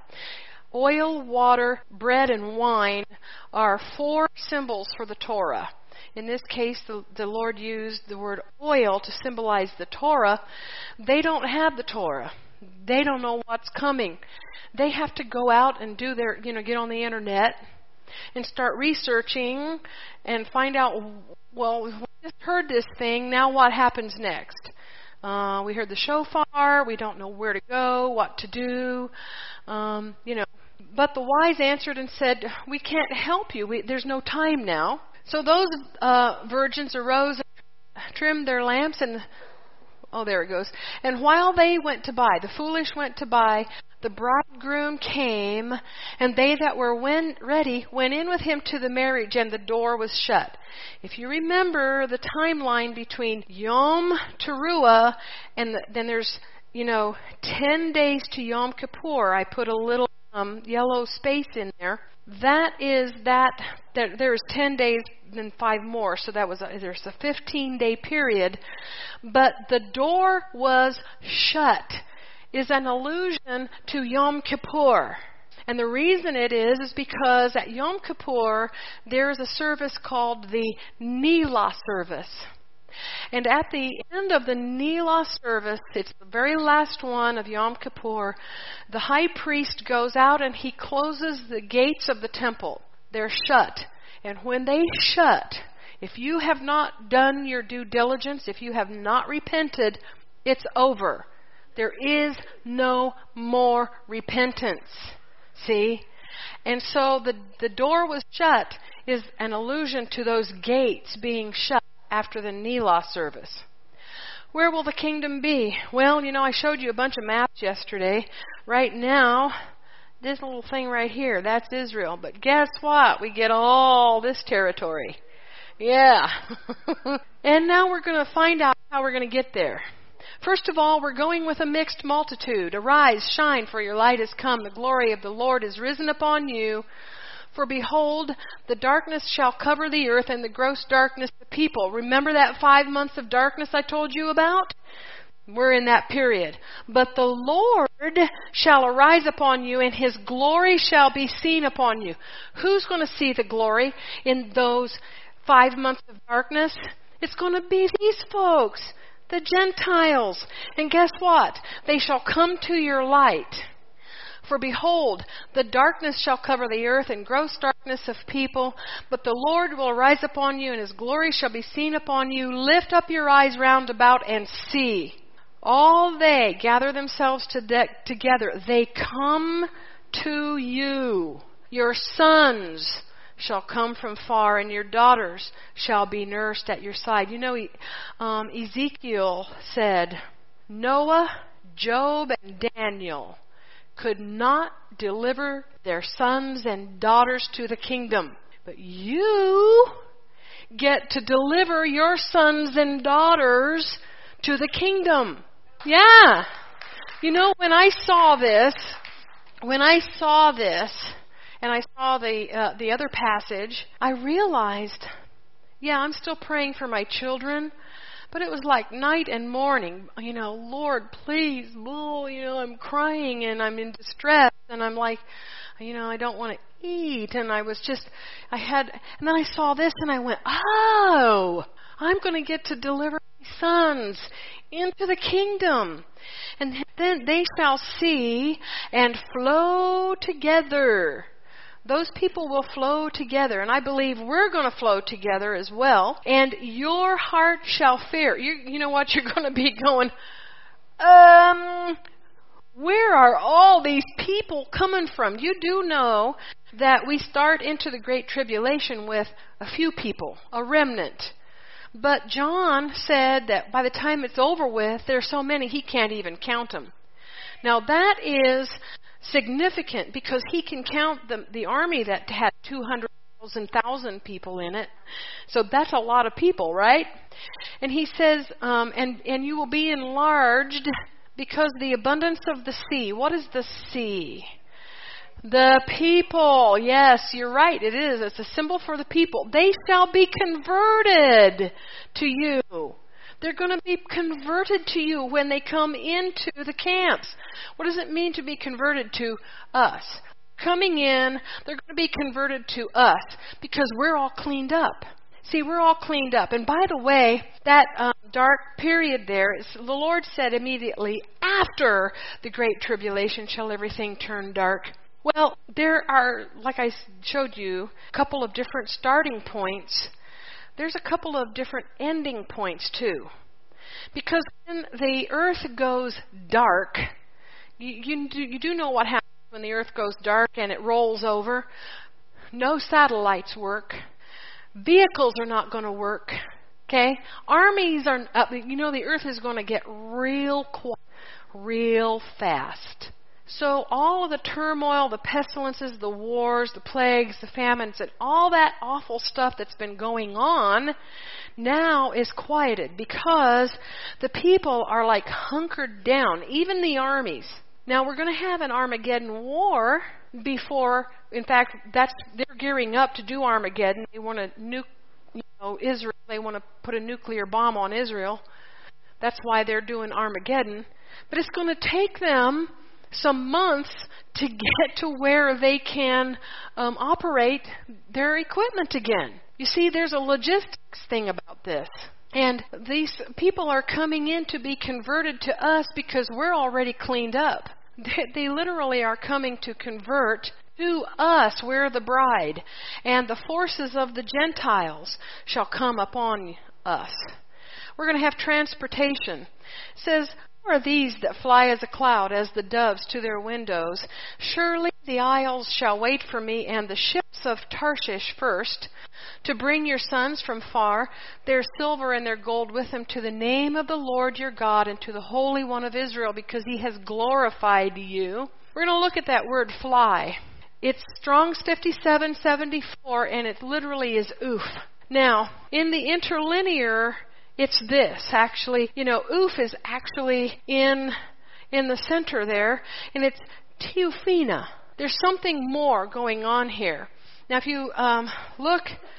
[SPEAKER 2] Oil, water, bread, and wine are four symbols for the Torah. In this case, the, the Lord used the word oil to symbolize the Torah. They don't have the Torah. They don't know what's coming. They have to go out and do their, you know, get on the internet and start researching and find out, well, we just heard this thing, now what happens next? Uh, we heard the shofar, we don't know where to go, what to do, um, you know. But the wise answered and said, "We can't help you. We, there's no time now." So those uh, virgins arose and trimmed their lamps, and oh, there it goes. And while they went to buy, the foolish went to buy, the bridegroom came, and they that were when ready went in with him to the marriage, and the door was shut. If you remember the timeline between Yom Teruah and the, then there's, you know, ten days to Yom Kippur. I put a little um, yellow space in there. That is that, that there's ten days and five more, so that was a, there's a fifteen-day period. But the door was shut is an allusion to Yom Kippur. And the reason it is is because at Yom Kippur there is a service called the Nila service. And at the end of the Nila service, it's the very last one of Yom Kippur, the high priest goes out and he closes the gates of the temple. They're shut. And when they shut, if you have not done your due diligence, if you have not repented, it's over. There is no more repentance. See? And so the, the door was shut is an allusion to those gates being shut after the Nila service. Where will the kingdom be? Well, you know, I showed you a bunch of maps yesterday. Right now, this little thing right here, that's Israel. But guess what? We get all this territory. Yeah. And now we're going to find out how we're going to get there. First of all, we're going with a mixed multitude. Arise, shine, for your light has come. The glory of the Lord is risen upon you. For behold, the darkness shall cover the earth, and the gross darkness the people. Remember that five months of darkness I told you about? We're in that period. But the Lord shall arise upon you, and His glory shall be seen upon you. Who's going to see the glory in those five months of darkness? It's going to be these folks, the Gentiles. And guess what? They shall come to your light. For behold, the darkness shall cover the earth, and gross darkness of people. But the Lord will arise upon you, and His glory shall be seen upon you. Lift up your eyes round about and see. All they gather themselves to de- together. They come to you. Your sons shall come from far, and your daughters shall be nursed at your side. You know, um, Ezekiel said, Noah, Job, and Daniel could not deliver their sons and daughters to the kingdom. But you get to deliver your sons and daughters to the kingdom. Yeah. You know, when I saw this, when I saw this, and I saw the uh, the other passage, I realized, yeah, I'm still praying for my children. But it was like night and morning, you know, Lord, please, oh, you know, I'm crying and I'm in distress and I'm like, you know, I don't want to eat. And I was just, I had, and then I saw this and I went, oh, I'm going to get to deliver my sons into the kingdom. And then they shall see and flow together. Those people will flow together, and I believe we're going to flow together as well. And your heart shall fear. You, you know what? You're going to be going, um, where are all these people coming from? You do know that we start into the Great Tribulation with a few people, a remnant. But John said that by the time it's over with, there's so many he can't even count them. Now that is significant because he can count the, the army that had two hundred thousand people in it. So that's a lot of people, right? And he says, um, and, and you will be enlarged because the abundance of the sea. What is the sea? The people. Yes, you're right. It is. It's a symbol for the people. They shall be converted to you. They're going to be converted to you when they come into the camps. What does it mean to be converted to us? Coming in, they're going to be converted to us because we're all cleaned up. See, we're all cleaned up. And by the way, that um, dark period there, is, the Lord said immediately, after the great tribulation shall everything turn dark. Well, there are, like I showed you, a couple of different starting points. There's a couple of different ending points too. Because when the earth goes dark, you, you, do, you do know what happens when the earth goes dark and it rolls over. No satellites work. Vehicles are not going to work. Okay? Armies are, uh, you know, the earth is going to get real quiet, real fast. So all of the turmoil, the pestilences, the wars, the plagues, the famines, and all that awful stuff that's been going on now is quieted because the people are like hunkered down, even the armies. Now we're going to have an Armageddon war before, in fact, that's they're gearing up to do Armageddon. They want to nuke, you know, Israel. They want to put a nuclear bomb on Israel. That's why they're doing Armageddon. But it's going to take them some months to get to where they can um, operate their equipment again. You see, there's a logistics thing about this. And these people are coming in to be converted to us because we're already cleaned up. They, they literally are coming to convert to us. We're the bride. And the forces of the Gentiles shall come upon us. We're going to have transportation. It says, "Who are these that fly as a cloud, as the doves to their windows? Surely the isles shall wait for me, and the ships of Tarshish first, to bring your sons from far, their silver and their gold with them, to the name of the Lord your God, and to the Holy One of Israel, because he has glorified you." We're going to look at that word fly. It's Strong's fifty-seven seventy-four, and it literally is oof. Now, in the interlinear, it's this, actually. You know, oof is actually in in the center there, and it's teophina. There's something more going on here. Now, if you um, look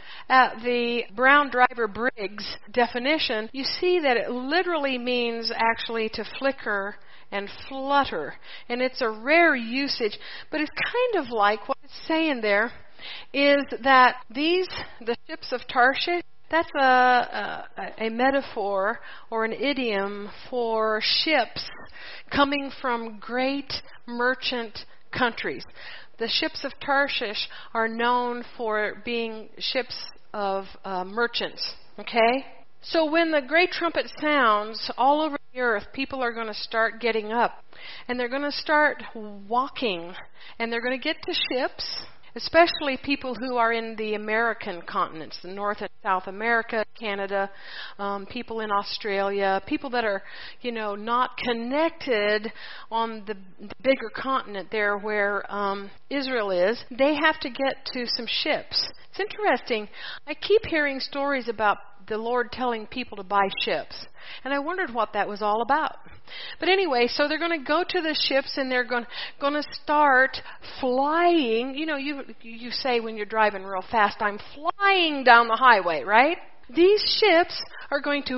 [SPEAKER 2] at the Brown Driver Briggs definition, you see that it literally means actually to flicker and flutter. And it's a rare usage, but it's kind of like what it's saying there is that these, the ships of Tarshish, that's a, a, a metaphor or an idiom for ships coming from great merchant countries. The ships of Tarshish are known for being ships of uh, merchants. Okay? So when the great trumpet sounds all over the earth, people are going to start getting up. And they're going to start walking. And they're going to get to ships, especially people who are in the American continents, the North and South America, Canada, um, people in Australia, people that are, you know, not connected on the, the bigger continent there where um, Israel is. They have to get to some ships. It's interesting. I keep hearing stories about the Lord telling people to buy ships. And I wondered what that was all about. But anyway, so they're going to go to the ships and they're going, going to start flying. You know, you you say when you're driving real fast, I'm flying down the highway, right? These ships are going to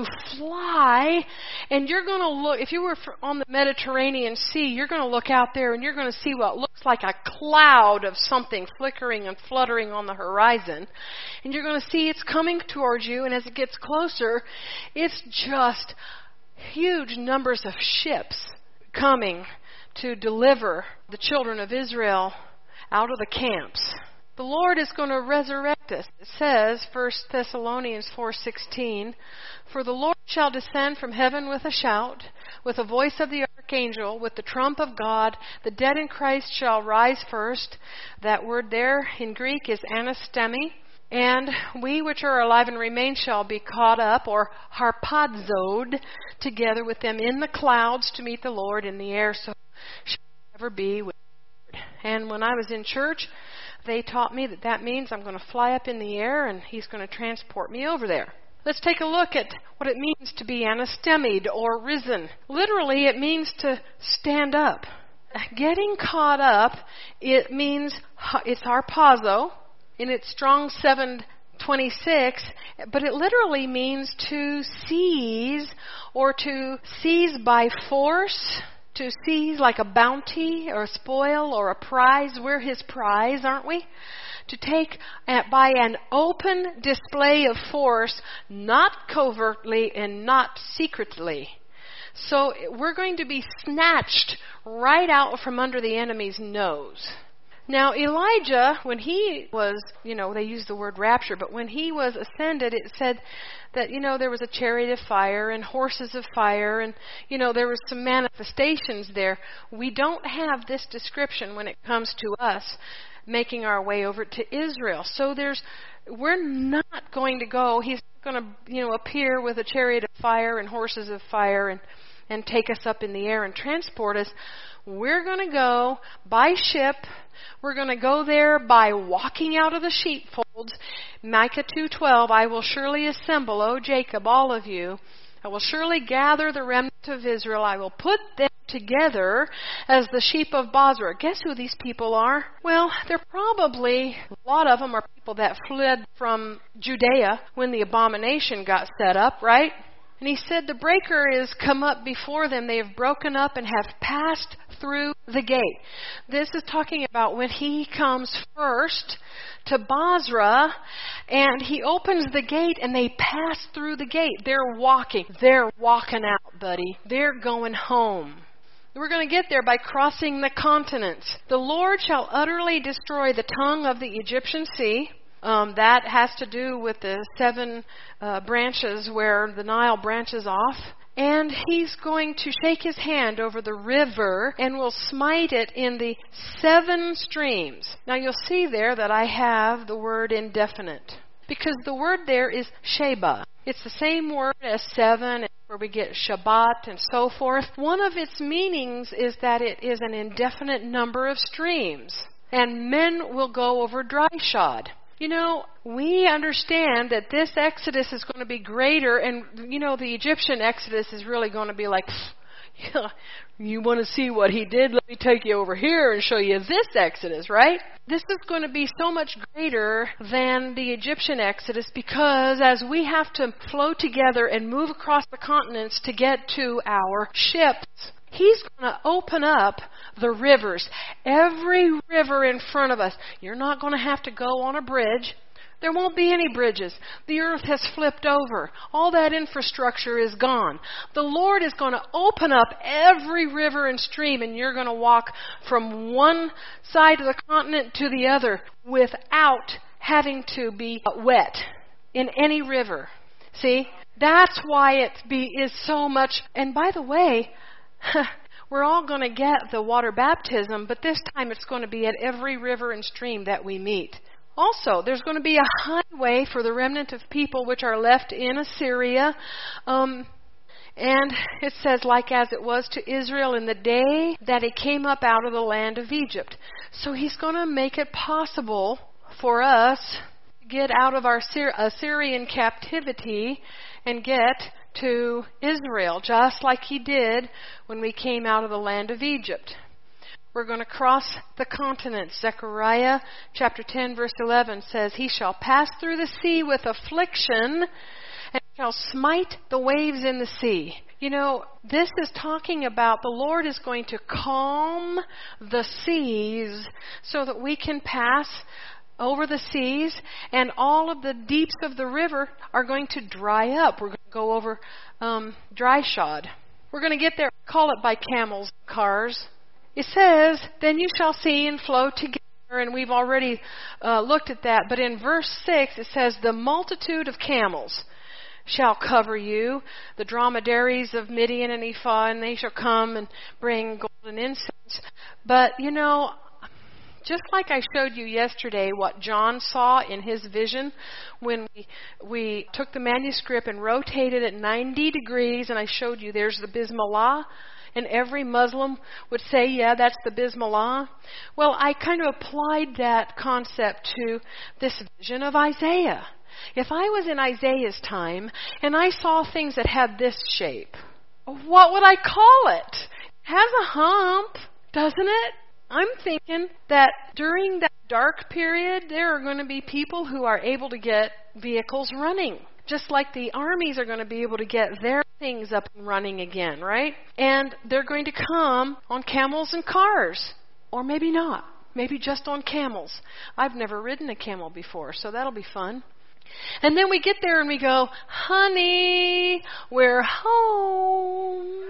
[SPEAKER 2] fly, and you're going to look, if you were on the Mediterranean Sea, you're going to look out there and you're going to see what looks like a cloud of something flickering and fluttering on the horizon. And you're going to see it's coming towards you, and as it gets closer, it's just huge numbers of ships coming to deliver the children of Israel out of the camps. The Lord is going to resurrect us. It says, First Thessalonians four sixteen, "For the Lord shall descend from heaven with a shout, with the voice of the archangel, with the trump of God. The dead in Christ shall rise first." That word there in Greek is anastemi. And we which are alive and remain shall be caught up, or harpazoed, together with them in the clouds to meet the Lord in the air. So shall we ever be with the Lord. And when I was in church, they taught me that that means I'm going to fly up in the air and He's going to transport me over there. Let's take a look at what it means to be anastemied or risen. Literally, it means to stand up. Getting caught up, it means, it's harpazo, in its Strong seven twenty-six, but it literally means to seize or to seize by force, to seize like a bounty or a spoil or a prize. We're His prize, aren't we? To take by an open display of force, not covertly and not secretly. So we're going to be snatched right out from under the enemy's nose. Now, Elijah, when he was, you know, they use the word rapture, but when he was ascended, it said that, you know, there was a chariot of fire and horses of fire and, you know, there was some manifestations there. We don't have this description when it comes to us making our way over to Israel. So there's, we're not going to go, He's going to, you know, appear with a chariot of fire and horses of fire and, and take us up in the air and transport us. We're going to go by ship. We're going to go there by walking out of the sheepfolds. Micah two twelve, I will surely assemble, O Jacob, all of you. I will surely gather the remnant of Israel. I will put them together as the sheep of Bozrah. Guess who these people are? Well, they're probably, a lot of them are people that fled from Judea when the abomination got set up, right? And he said, the breaker is come up before them. They have broken up and have passed through the gate. This is talking about when he comes first to Bozrah and he opens the gate and they pass through the gate. They're walking. They're walking out, buddy. They're going home. We're going to get there by crossing the continents. The Lord shall utterly destroy the tongue of the Egyptian sea. Um, that has to do with the seven uh, branches where the Nile branches off. And He's going to shake His hand over the river and will smite it in the seven streams. Now you'll see there that I have the word indefinite, because the word there is Sheba. It's the same word as seven, where we get Shabbat and so forth. One of its meanings is that it is an indefinite number of streams. And men will go over dry shod. You know, we understand that this Exodus is going to be greater, and, you know, the Egyptian Exodus is really going to be like, yeah, you want to see what he did? Let me take you over here and show you this Exodus, right? This is going to be so much greater than the Egyptian Exodus, because as we have to flow together and move across the continents to get to our ships, He's going to open up the rivers. Every river in front of us. You're not going to have to go on a bridge. There won't be any bridges. The earth has flipped over. All that infrastructure is gone. The Lord is going to open up every river and stream, and you're going to walk from one side of the continent to the other without having to be wet in any river. See? That's why it be, is so much. And by the way, we're all going to get the water baptism, but this time it's going to be at every river and stream that we meet. Also, there's going to be a highway for the remnant of people which are left in Assyria. Um, and it says, like as it was to Israel in the day that it came up out of the land of Egypt. So He's going to make it possible for us to get out of our Assyrian captivity and get to Israel, just like He did when we came out of the land of Egypt. We're going to cross the continents. Zechariah chapter ten verse eleven says, He shall pass through the sea with affliction and shall smite the waves in the sea. You know, this is talking about the Lord is going to calm the seas so that we can pass over the seas, and all of the deeps of the river are going to dry up. We're going to go over um, dry shod. We're going to get there, call it by camels, cars. It says, then you shall see and flow together, and we've already uh, looked at that. But in verse six, it says, the multitude of camels shall cover you, the dromedaries of Midian and Ephah, and they shall come and bring golden incense. But, you know, just like I showed you yesterday what John saw in his vision when we, we took the manuscript and rotated it ninety degrees, and I showed you there's the Bismillah, and every Muslim would say, yeah, that's the Bismillah. Well, I kind of applied that concept to this vision of Isaiah. If I was in Isaiah's time and I saw things that had this shape, what would I call it? It has a hump, doesn't it? I'm thinking that during that dark period, there are going to be people who are able to get vehicles running, just like the armies are going to be able to get their things up and running again, right? And they're going to come on camels and cars, or maybe not, maybe just on camels. I've never ridden a camel before, so that'll be fun. And then we get there and we go, honey, we're home.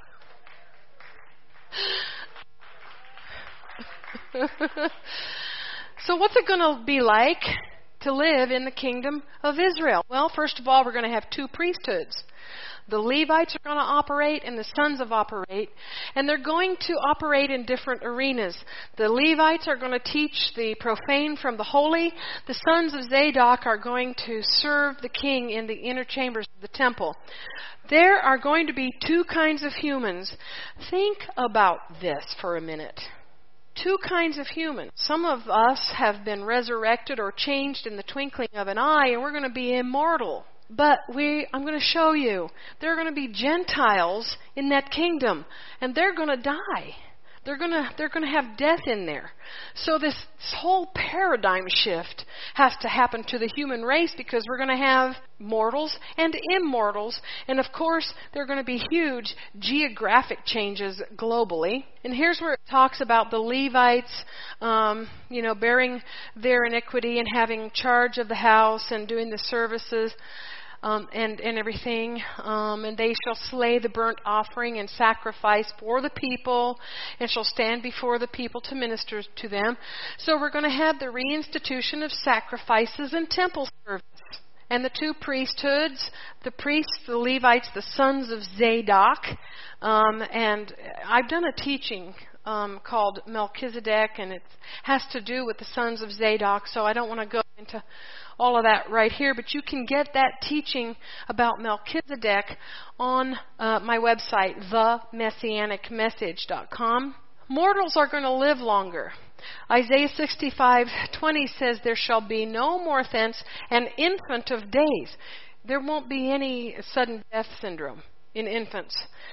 [SPEAKER 2] So what's it going to be like to live in the kingdom of Israel? Well, first of all, we're going to have two priesthoods. The Levites are going to operate and the sons of operate, and they're going to operate in different arenas. The Levites are going to teach the profane from the holy. The sons of Zadok are going to serve the king in the inner chambers of the temple. There are going to be two kinds of humans. Think about this for a minute. Two kinds of humans. Some of us have been resurrected or changed in the twinkling of an eye, and we're going to be immortal. But we, I'm going to show you, there are going to be Gentiles in that kingdom, and they're going to die. They're going to, they're going to have death in there. So this, this whole paradigm shift has to happen to the human race, because we're going to have mortals and immortals. And of course, there are going to be huge geographic changes globally. And here's where it talks about the Levites, um, you know, bearing their iniquity and having charge of the house and doing the services. Um, and, and everything, um, and they shall slay the burnt offering and sacrifice for the people, and shall stand before the people to minister to them. So we're going to have the reinstitution of sacrifices and temple service. And the two priesthoods, the priests, the Levites, the sons of Zadok, um, and I've done a teaching um, called Melchizedek, and it has to do with the sons of Zadok, so I don't want to go into all of that right here, but you can get that teaching about Melchizedek on uh, my website, the messianic message dot com. Mortals are going to live longer. Isaiah sixty-five twenty says, there shall be no more thence an infant of days. There won't be any sudden death syndrome in infants,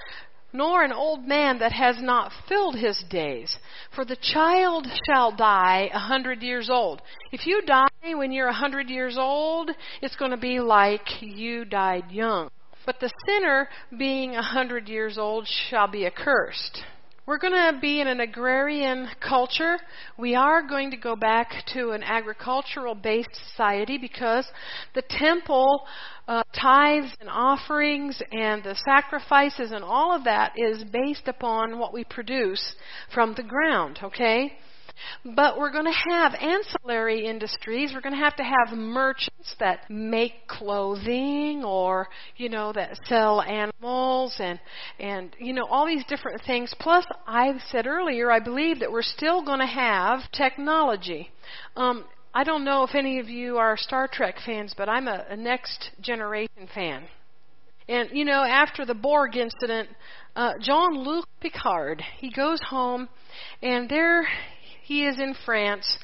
[SPEAKER 2] nor an old man that has not filled his days. For the child shall die a hundred years old. If you die when you're a hundred years old, it's going to be like you died young. But the sinner, being a hundred years old, shall be accursed. We're going to be in an agrarian culture. We are going to go back to an agricultural-based society, because the temple uh, tithes and offerings and the sacrifices and all of that is based upon what we produce from the ground, okay? But we're going to have ancillary industries. We're going to have to have merchants that make clothing, or, you know, that sell animals and, and, you know, all these different things. Plus, I said earlier, I believe that we're still going to have technology. Um, I don't know if any of you are Star Trek fans, but I'm a, a Next Generation fan. And, you know, after the Borg incident, uh, Jean-Luc Picard, he goes home, and there he is in France,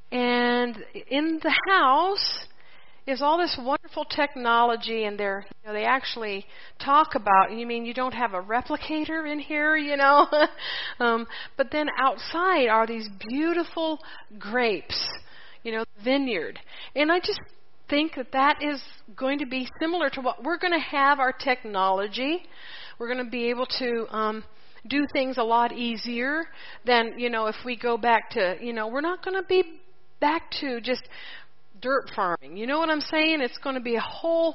[SPEAKER 2] and in the house is all this wonderful technology, and they're, you know, they actually talk about, you mean you don't have a replicator in here, you know? um, but then outside are these beautiful grapes, you know, vineyard. And I just think that that is going to be similar to what we're going to have, our technology. We're going to be able to um, do things a lot easier than, you know, if we go back to, you know, we're not going to be back to just dirt farming. You know what I'm saying? It's going to be a whole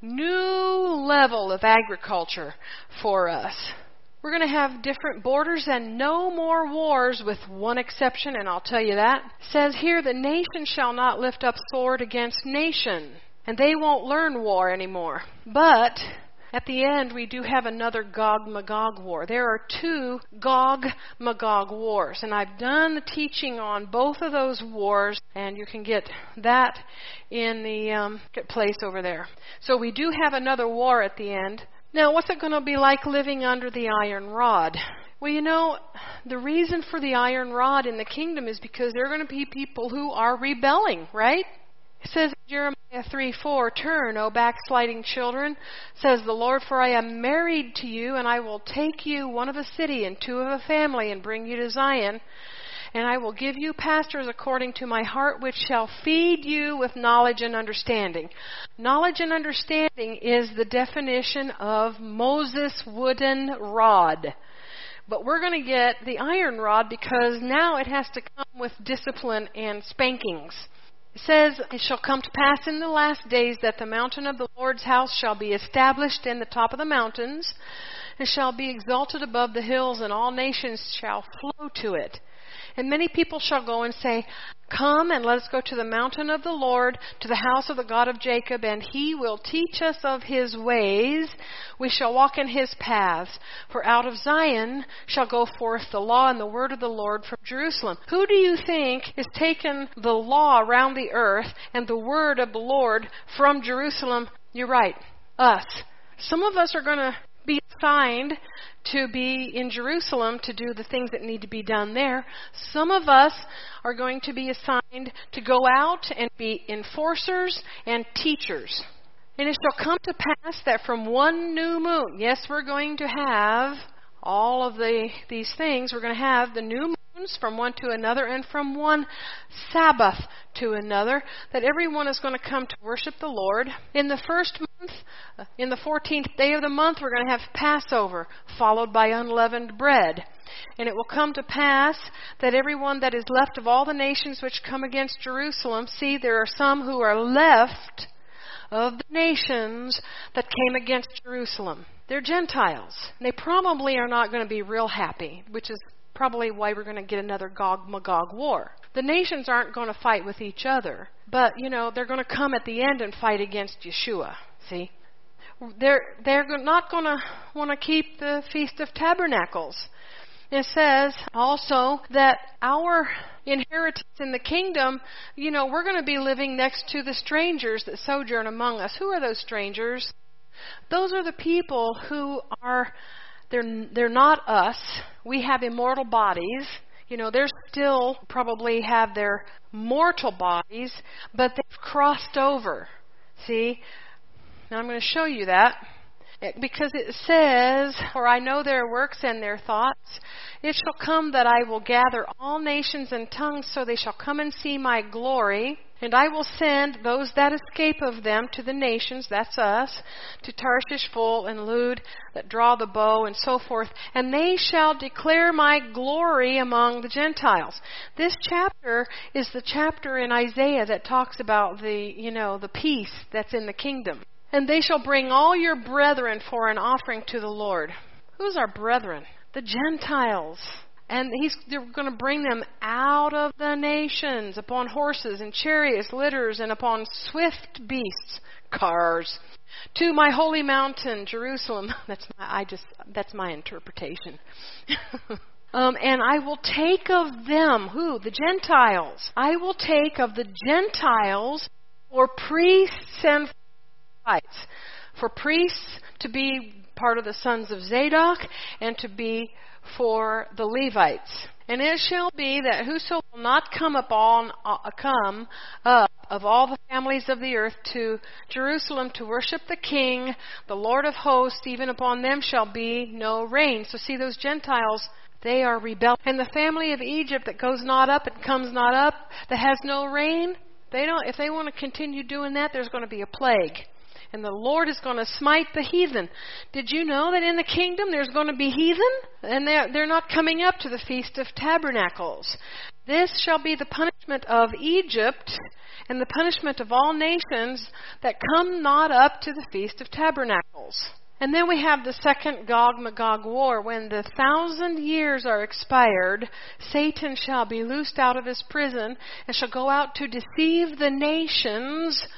[SPEAKER 2] new level of agriculture for us. We're going to have different borders and no more wars, with one exception, and I'll tell you that. It says here, the nation shall not lift up sword against nation, and they won't learn war anymore. But at the end we do have another Gog-Magog war. There are two Gog-Magog wars, and I've done the teaching on both of those wars, and you can get that in the um, place over there. So we do have another war at the end. Now, what's it going to be like living under the iron rod? Well, you know, the reason for the iron rod in the kingdom is because there are going to be people who are rebelling, right? It says in Jeremiah three four, "Turn, O backsliding children, says the Lord, for I am married to you, and I will take you, one of a city and two of a family, and bring you to Zion. And I will give you pastors according to my heart, which shall feed you with knowledge and understanding." Knowledge and understanding is the definition of Moses' wooden rod. But we're going to get the iron rod because now it has to come with discipline and spankings. It says, "It shall come to pass in the last days that the mountain of the Lord's house shall be established in the top of the mountains, and shall be exalted above the hills, and all nations shall flow to it. And many people shall go and say, Come and let us go to the mountain of the Lord, to the house of the God of Jacob, and he will teach us of his ways. We shall walk in his paths. For out of Zion shall go forth the law and the word of the Lord from Jerusalem." Who do you think is taking the law around the earth and the word of the Lord from Jerusalem? You're right, us. Some of us are going to be assigned to be in Jerusalem to do the things that need to be done there. Some of us are going to be assigned to go out and be enforcers and teachers. "And it shall come to pass that from one new moon," yes, we're going to have all of the these things. We're going to have the new moons from one to another, and from one Sabbath to another, that everyone is going to come to worship the Lord. In the first month, in the fourteenth day of the month, we're going to have Passover, followed by unleavened bread. "And it will come to pass that everyone that is left of all the nations which come against Jerusalem," see, there are some who are left of the nations that came against Jerusalem. They're Gentiles. They probably are not going to be real happy, which is probably why we're going to get another Gog-Magog war. The nations aren't going to fight with each other, but, you know, they're going to come at the end and fight against Yeshua, see? They're, they're not going to want to keep the Feast of Tabernacles. It says also that our inheritance in the kingdom, you know, we're going to be living next to the strangers that sojourn among us. Who are those strangers? Those are the people who are, they're, they're not us. We have immortal bodies. You know, they're still probably have their mortal bodies, but they've crossed over. See? Now I'm going to show you that. Because it says, "For I know their works and their thoughts. It shall come that I will gather all nations and tongues, so they shall come and see my glory. And I will send those that escape of them to the nations," that's us, "to Tarshish, Phul, and Lud, that draw the bow, and so forth. And they shall declare my glory among the Gentiles." This chapter is the chapter in Isaiah that talks about the, you know, the peace that's in the kingdom. "And they shall bring all your brethren for an offering to the Lord." Who's our brethren? The Gentiles. And he's they're going to bring them out of the nations upon horses and chariots, litters, and upon swift beasts, cars, "to my holy mountain, Jerusalem." That's my, I just that's my interpretation. Um, "and I will take of them," who? The Gentiles. "I will take of the Gentiles for priests and for priests to be part of the sons of Zadok, and to be for the Levites. And it shall be that whoso will not come upon uh, come up of all the families of the earth to Jerusalem to worship the King, the Lord of hosts, even upon them shall be no rain." So see, those Gentiles, they are rebelling. "And the family of Egypt that goes not up and comes not up, that has no rain," they don't. If they want to continue doing that, there's going to be a plague. And the Lord is going to smite the heathen. Did you know that in the kingdom there's going to be heathen? And they're, they're not coming up to the Feast of Tabernacles. "This shall be the punishment of Egypt, and the punishment of all nations that come not up to the Feast of Tabernacles." And then we have the second Gog-Magog war. "When the thousand years are expired, Satan shall be loosed out of his prison, and shall go out to deceive the nations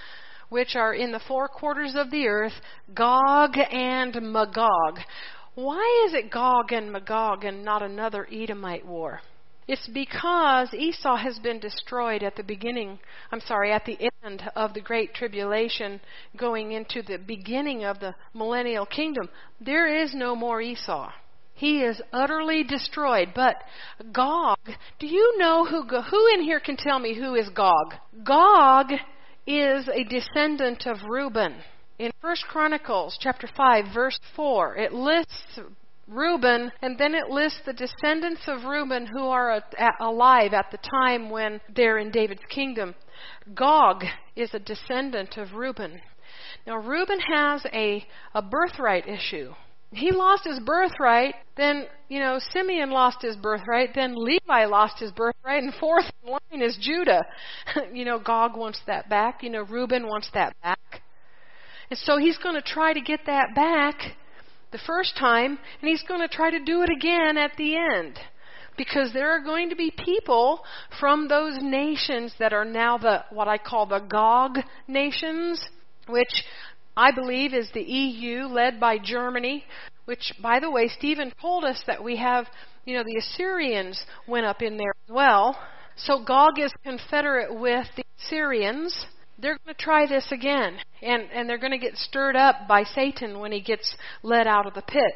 [SPEAKER 2] which are in the four quarters of the earth, Gog and Magog. Why is it Gog and Magog and not another Edomite war? It's because Esau has been destroyed at the beginning, I'm sorry, at the end of the Great Tribulation, going into the beginning of the millennial kingdom. There is no more Esau. He is utterly destroyed. But Gog, do you know who, who in here can tell me who is Gog? Gog is a descendant of Reuben. In First Chronicles chapter five, verse four, it lists Reuben, and then it lists the descendants of Reuben who are alive at the time when they're in David's kingdom. Gog is a descendant of Reuben. Now, Reuben has a, a birthright issue. He lost his birthright, then, you know, Simeon lost his birthright, then Levi lost his birthright, and fourth in line is Judah. You know, Gog wants that back. You know, Reuben wants that back. And so he's going to try to get that back the first time, and he's going to try to do it again at the end. Because there are going to be people from those nations that are now the what I call the Gog nations, which I believe is the E U led by Germany, which, by the way, Stephen told us that we have, you know, the Assyrians went up in there as well. So Gog is confederate with the Assyrians. They're going to try this again, and, and they're going to get stirred up by Satan when he gets led out of the pit.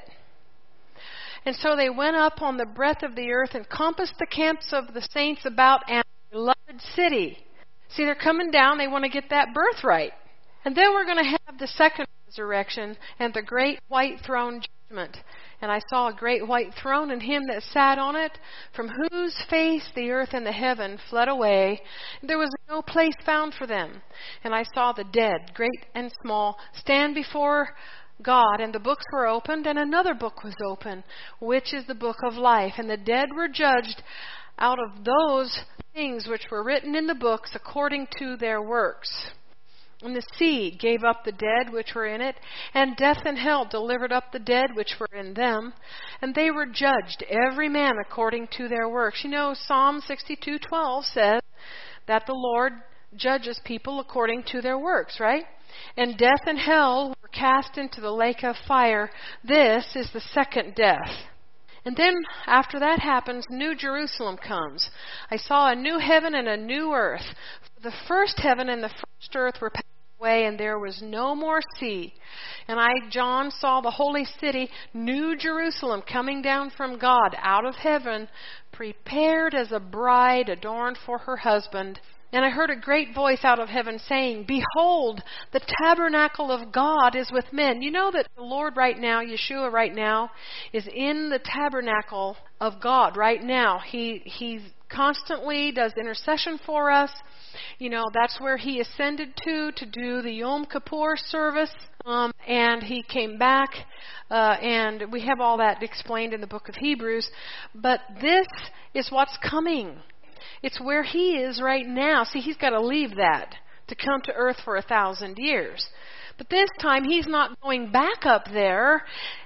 [SPEAKER 2] And so they went up on the breadth of the earth and compassed the camps of the saints about an beloved city. See, they're coming down. They want to get that birthright. And then we're going to have the second resurrection and the great white throne judgment. And I saw a great white throne and him that sat on it, from whose face the earth and the heaven fled away. There was no place found for them. And I saw the dead, great and small, stand before God, and the books were opened, and another book was opened, which is the book of life. And the dead were judged out of those things which were written in the books according to their works. And the sea gave up the dead which were in it, and death and hell delivered up the dead which were in them, and they were judged, every man according to their works. You know, Psalm sixty-two twelve says that the Lord judges people according to their works, right? And death and hell were cast into the lake of fire. This is the second death. And then, after that happens, New Jerusalem comes. I saw a new heaven and a new earth. For the first heaven and the first earth were passed away, and there was no more sea. And I, John, saw the holy city, New Jerusalem, coming down from God out of heaven, prepared as a bride adorned for her husband. And I heard a great voice out of heaven saying, Behold, the tabernacle of God is with men. You know that the Lord right now, Yeshua right now, is in the tabernacle of God right now. He He constantly does intercession for us. You know, that's where He ascended to, to do the Yom Kippur service. Um, and He came back, uh, and we have all that explained in the book of Hebrews. But this is what's coming. It's where He is right now. See, He's got to leave that to come to earth for a thousand years. But this time, He's not going back up there.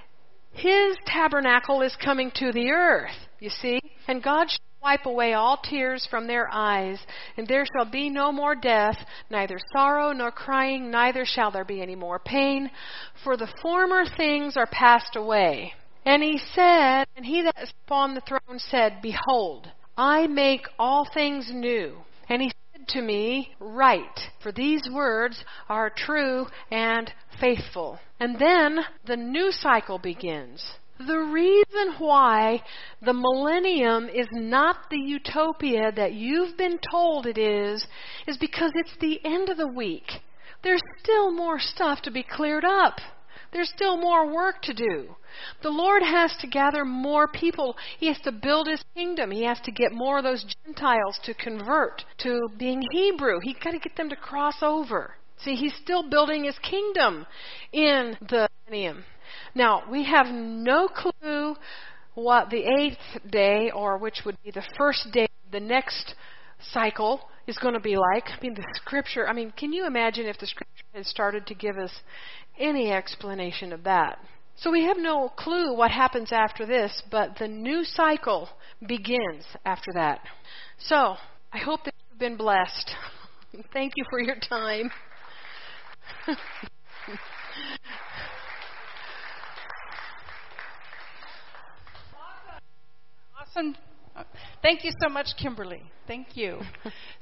[SPEAKER 2] His tabernacle is coming to the earth, you see. And God shall wipe away all tears from their eyes, and there shall be no more death, neither sorrow nor crying, neither shall there be any more pain, for the former things are passed away. And He said, and He that is upon the throne said, Behold, I make all things new. And He said to me, Write, for these words are true and faithful. And then the new cycle begins. The reason why the millennium is not the utopia that you've been told it is, is because it's the end of the week. There's still more stuff to be cleared up. There's still more work to do. The Lord has to gather more people. He has to build His kingdom. He has to get more of those Gentiles to convert to being Hebrew. He's got to get them to cross over. See, He's still building His kingdom in the millennium. Now, we have no clue what the eighth day, or which would be the first day of the next cycle, is going to be like. I mean, the Scripture, I mean, can you imagine if the Scripture had started to give us any explanation of that? So we have no clue what happens after this, but the new cycle begins after that. So, I hope that you've been blessed. Thank you for your time.
[SPEAKER 3] Awesome. Thank you so much, Kimberly. Thank you.